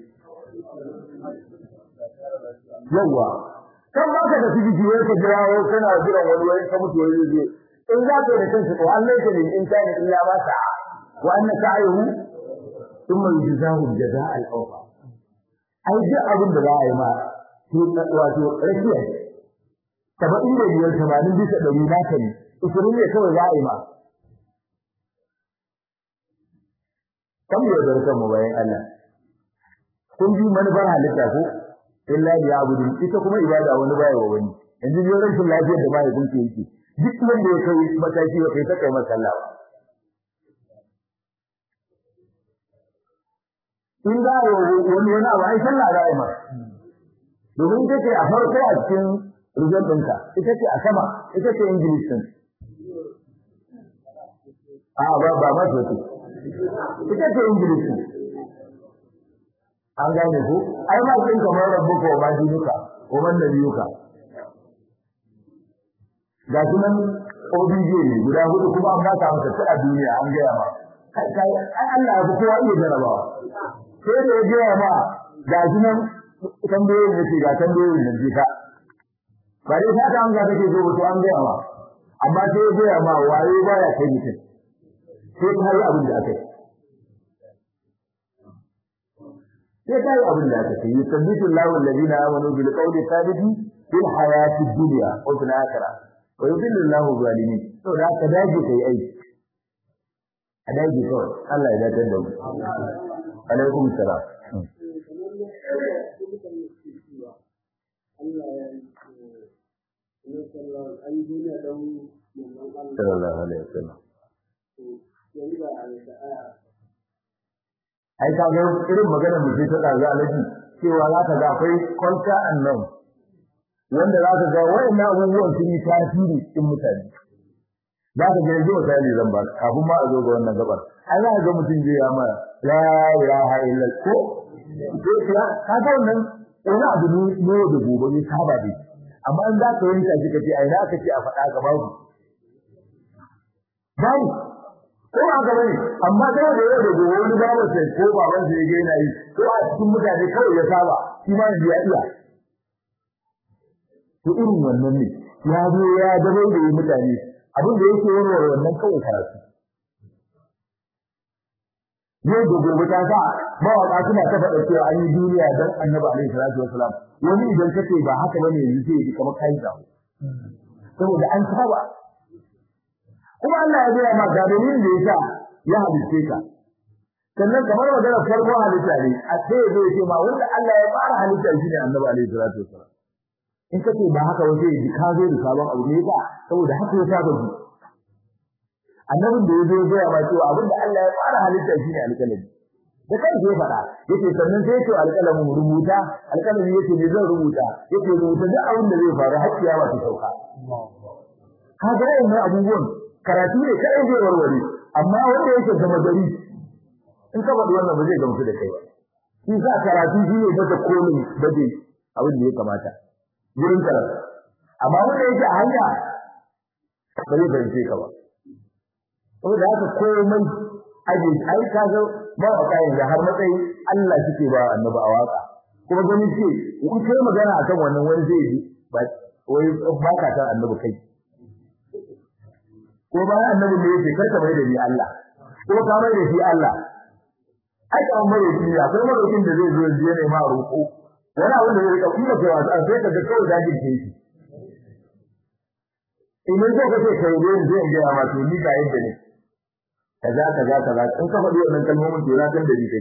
yawa kan ba ka da fiji wai ka jira wai kana jira wani wai ka mutu wani zai in za ka yi da kanka to Allah ya ne in kana illa ma sa wa anna sa'ayhu thumma yujzahu jazaa al-awfa ai duk abin da za a yi ma to wato rakiya 75 bisa 100 naka ne usulun ne kawai za a yi ma kan yi da kanmu bayan Allah kun ji manufar halitta ko illa ya abudu ita kuma ibada wani baya wa wani yanzu ne rashin lafiyar da baya gunke yake duk wanda ya kai mataki ya kai ta kai masalla in ga wani abu ai sallah za a yi ma domin ita ce a farko a cikin rizal ɗinka ita ce a sama ita ce English ɗin ba ma ce ita ce English ɗin an gane ku ai ma ɗin kamar rabbuka wa ma dinuka wa man nabiyuka ga shi nan OBJ ne guda hudu kuma an baka masa ta a duniya an gaya ma ai Allah ya fi kowa iya jarabawa sai da ya gaya ma ga shi nan tambayoyin da ke ga tambayoyin da ke ka ba dai ta ta amsa take so to an gaya ma amma sai ya gaya ma waye baya kai mutum sai ka yi abin da aka yi sai ka yi abin da aka yi yusabbitu Allahu alladhina amanu bil qawli thabiti fil hayati dunya wa fil akhirah wa yudillu Allahu zalimin to da ka dage kai aiki a dage kawai Allah ya dace da mu alaikum salam sallallahu alaihi wasallam ai ka ga irin maganar da ta da alaji cewa za ka ga akwai culture unknown wanda za ka ga wayannan abubuwan sun yi tasiri cikin mutane za ka ga yanzu misali zan ba kafin ma a zo ga wannan gabar ai za ka ga mutum zai ya ma la ilaha illallah ko ya ka ga wannan wani abu ne da gobe ne saba dai amma in za ka yanka shi ka ce ai na ka ce a faɗa ka babu ko a gaba ne amma sai da yau da gobe wani babu sai ko baban sai ga yana yi ko a cikin mutane kawai ya saba shi ma ya iya to irin wannan ne ya zo ya dabai da mutane abin da yake warware wannan kawai karatu yau da gobe ta sa mawaka suna ta faɗa cewa an yi duniya don annabi alaihi salatu wasalam wani idan kace ba haka bane yanzu sai ya kamar kai da saboda an saba kuma Allah ya gaya ma ga dalilin da yasa ya halice ka sannan kamar magana farko halitta ne a sai zai ce ma wanda Allah ya fara halitta shi ne annabi alaihi salatu wasalam in kace ba haka wace ji ka zo da sabon abu ne ba saboda haka ya saba ji annabin da yazo ya ma cewa abinda Allah ya fara halitta shi ne alƙalami da kai zai fada yace sannan sai ce alƙalamin rubuta alƙalami yace ne zan rubuta yace rubuta duk abin da zai faru har kiyama ta sauka kaga wannan abubuwan karatu ne kai zai warware amma wanda yake da madari in ka faɗi wannan ba zai gamsu da kai ba shi sa karatu shi ne da komai da dai abin da ya kamata gurin karatu amma wanda yake a hanya ba zai fahimce ka ba saboda haka komai aje ai ka ga ba wa kai da har matsayi Allah suke ba annabi a waka kuma gani ce in kai magana akan wannan wani zai ji ba wai ba ka san annabi kai ko ba annabi ne yake karka mai da ni Allah ko ka mai da shi Allah ai ka mai da shi akwai marokin da zai zo ya ne ma roƙo wani abin da zai rika kuma cewa sai ka ga kawai dajin ke shi idan ko kace kai ne zai ga ma to ni ga yadda ne kaza in ka faɗi wannan kalmomin to na san da ni kai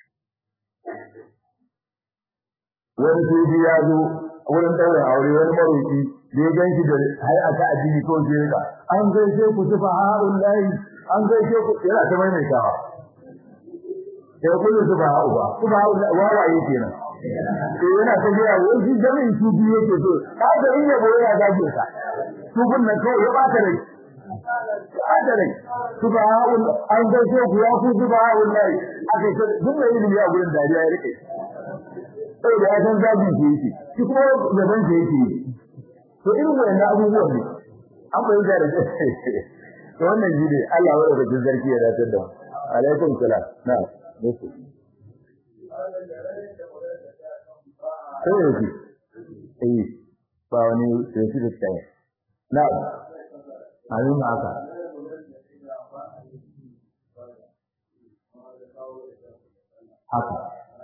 wani sai ya zo wurin daura aure wani maroki da ya ganshi da har aka addini ko je ka an gaishe ku tufa ha'ullahi an gaishe ku yana ta mai kawa sai kullu tufa ha'uwa tufa wawaye kenan sai yana ta jira wai shi jami'in su biyu yake so kaga in yabo yana gaje ka su kunna kawai ya bata rai adalai tufa ha'ullahi an gaishe ku ya ku tufa ha'ullahi aka ce duk mai ilimi a gurin dariya ya rike sai da ya san zabi ke yake shi kuma gaban ke yake to irin wannan abubuwan ne an bayyana da to wannan shi ne Allah ya rubuta zarki ya dace da alaikum salam na musu ba wani sai da kai na ayin haka haka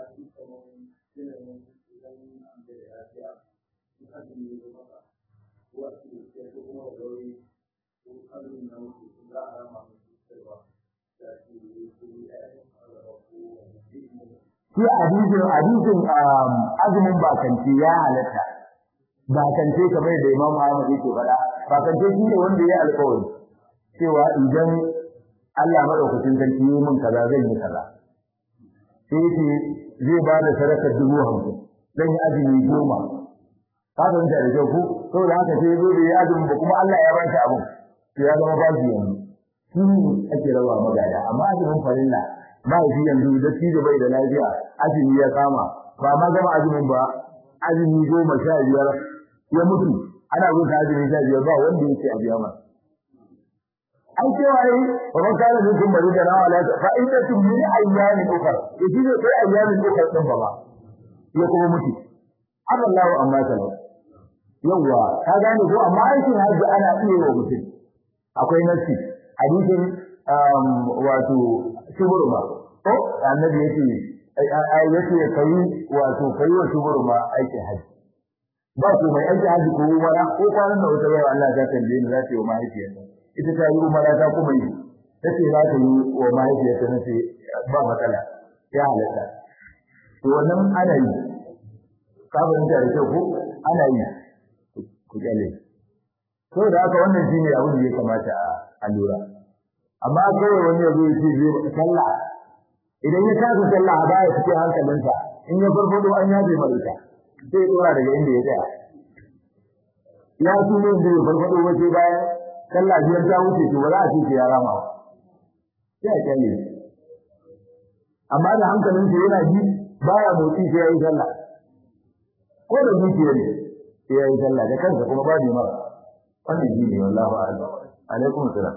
shi hadisin azumin bakance ya halatta bakance kamar da Imam Ahmad yake faɗa bakance shi ne wanda ya alƙawari cewa idan Allah madaukakin sarki yi min kaza zan yi kaza sai ce zai ba da sadaka 50,000 zan yi azumi 10 ka san da kyau ko saboda haka sai zo da ya azumi ba kuma Allah ya bashi abu to ya zama bashi yanzu shi ake rawa magada amma azumin farilla ba shi yanzu da shi da bai da lafiya azumi ya kama ba ma gama azumin ba azumi 15 ya mutu ana zo ka azumi 15 ba wanda yake a biya masa an cewa yi wa man kana minkum maridan aw ala fa iddatu min ayyamin ukhra yaji ne sai ayyamin ukhra din ba ya kuma mutu Allahu amma talau yawa ka gane ko amma aikin haji ana iya wa mutum akwai nasi hadisin wato shuburma ko annabi yake kai wato kai wa shuburma aikin haji ba ku mai aikin haji ko umara ko kwanan da wata yawa Allah ta tambaye ni za ta yi mahaifiyarta ita ta yi umara ta kuma yi tace za ta yi wa mahaifiyarta nace ba matsala ya halatta to wannan ana yi kafin da kyau ko ana yi ku kyale to da haka wannan shine abin da ya kamata a lura amma kawai wani yazo ya ce zai sallah idan ya tafi sallah a baya cikin hankalinsa in ya farfado an yaje malika sai dora daga inda ya tsaya ya su ne da ya farfado wace bayan sallah biyar ta wuce to ba za a ce ya rama sai a kalle amma da hankalin sa yana ji baya motsi sai yayi sallah ko da zuciya ne sai yayi sallah da kansa kuma ba ni mara wannan shi ne wallahi a'lam alaikum salam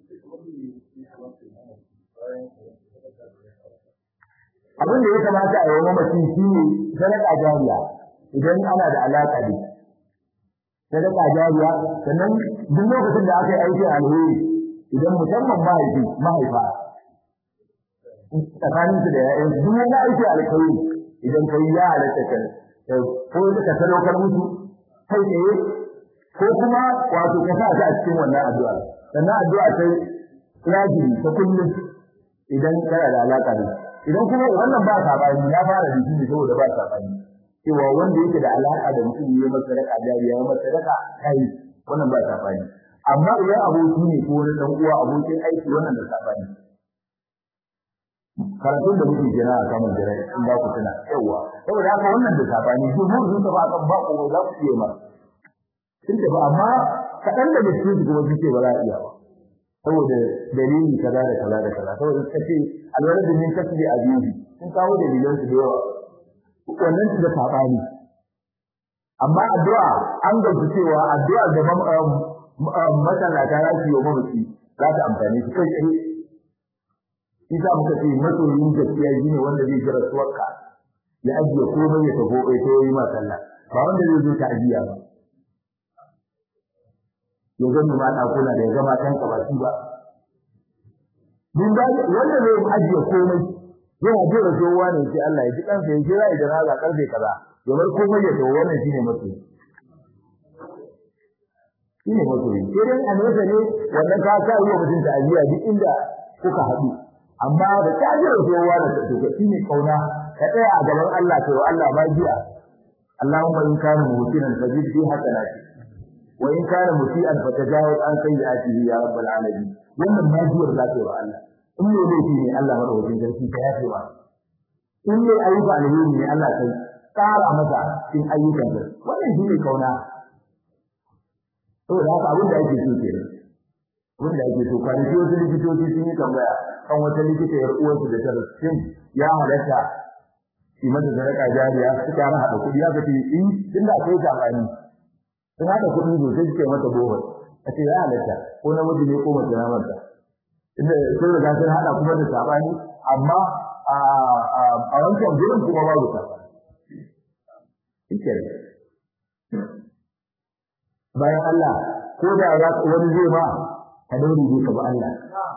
abin da ya kamata a yi mamaci shi ne sadaka jariya idan ana da alaka da sadaka jariya sannan duk lokacin da aka yi aikin alheri idan musamman mahaifa tsakanin su da ƴaƴan duk wani aiki alkhairi idan kai ya halatta kan ko ka sadaukar musu kai tsaye ko kuma wato ka sa ta a cikin wannan addu'a sannan addu'a sai wajibi ta kullum idan kana da alaka da idan kuma wannan ba sabani ya fara da shi saboda ba sabani cewa wanda yake da alaka da mutum ya masa sadaka jariya ya masa sadaka kai wannan ba sabani amma idan aboki ne ko wani dan uwa abokin aiki wannan da sabani karatun da muke jira a saman jira in ba ku tuna yawa saboda haka wannan da sabani shi mu sun ta ba kan ba ko za ku yi ma sun ta ba amma kadan da mutum kuma suke ba za a iya ba saboda dalili kaza da kaza da kaza saboda kace alwala da min kasbi azizi sun kawo dalilan su da yawa wannan su da sabani amma addu'a an ga cewa addu'a da masallata ya ce wa mamaci za ta amfani shi kai tsaye isa muka ce masoyin gaskiya shine wanda zai jira suwarka ya ajiye komai ya tafi ya yi ma sallah ba wanda zai zo ta ajiya ba ya gani ma ɗakuna da ya gama kan kabaki ba. Mun ga wanda zai ajiye komai yana jira zuwa ne sai Allah ya ji kansa ya jira idan haza karfe kaza ya bar komai ya tawo wannan shine mutum. Shine mutum. Idan an rasa ne wanda ka sa yi mutum ta ajiya duk inda kuka haɗu. Amma da ta jira zuwa da ta tuka shine kauna ka tsaya a gaban Allah to Allah ba jiya. Allahumma in kana muhsinan fajid fi hasanati وإن كان مسيئا فتجاوز عن سيئاته يا رب العالمين wannan majiyar za ta yi wa Allah in ne laifi ne Allah madaukakin sarki ta yafe wa in ne ayyuka alheri ne Allah sai tsara masa cikin ayyukan sa wannan shine kauna saboda haka abin da ake so kenan abin da ake so kwanaki wasu likitoci sun yi tambaya kan wata likita yar uwarsu da ta rasu ya halatta shi mata sadaka jariya suka hada kuɗi ya ga in tunda akwai sabani sun haɗa kuɗi ne sai suke mata bohol a ce ya halatta ko namiji ne ko mace na mata inda sun riga sun haɗa kuma da sabani amma a wancan gurin kuma babu sabani ike bayan Allah ko da wani zai ma ka daure ne ka ba Allah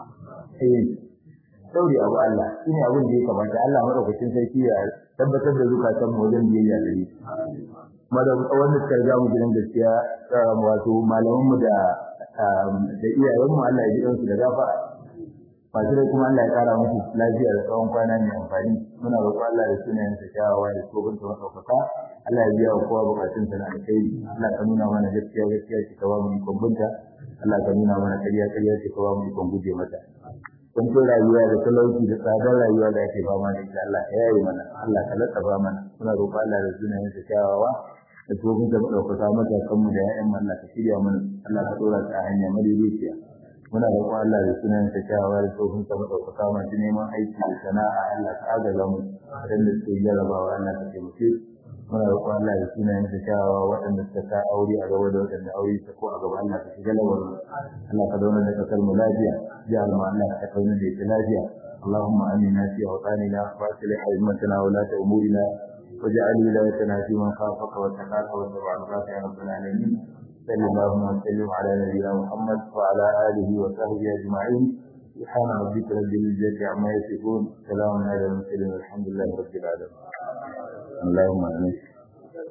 daure abu Allah shine abin da ya kamata Allah madaukakin sarki ya tabbatar da zukatan mu wajen biyayya da shi madan wanda suka riga mu gidan gaskiya wato malaman mu da iyayen mu Allah ya ji su da gafara masu dai kuma Allah ya kara musu lafiya da tsawon kwana mai amfani muna roƙon Allah da sunayen sa kyawawa da tsohon ta madaukaka Allah ya biya wa kowa bukatun sa na alkhairi Allah ka nuna mana gaskiya gaskiya ki kawo mu ikon bunta Allah ka nuna mana ƙarya ƙarya ki kawo mu ikon guje mata kun ce rayuwa da talauci da tsadar rayuwa da ake fama da ita Allah ya yi mana Allah ka latsafa mana muna roƙon Allah da sunayen sa kyawawa da tsohon da ɗaukaka mata kanmu da ya'yan Allah ka shirya mana Allah ka dora ta hanya madaidaiciya muna roƙon Allah da sunan ta kyawawa da tsohon da ɗaukaka masu neman aiki da sana'a Allah ka agaza mu waɗanda suke jarabawa Allah ka taimake muna roƙon Allah da sunan ta kyawawa waɗanda suka sa aure a gaba da waɗanda aure ta ko a gaba Allah ka shiga lawar Allah ka zauna da kasar mu lafiya ya Allah Allah ka kauna da ita lafiya اللهم آمنا في أوطاننا وأصلح أئمتنا ولاة أمورنا واجعل ولايتنا في من خافك واتقاك واتبع رضاك يا رب العالمين صلى الله وسلم على نبينا محمد وعلى اله وصحبه اجمعين سبحان ربك رب العزه عما يصفون سلام على المرسلين والحمد لله رب العالمين اللهم امين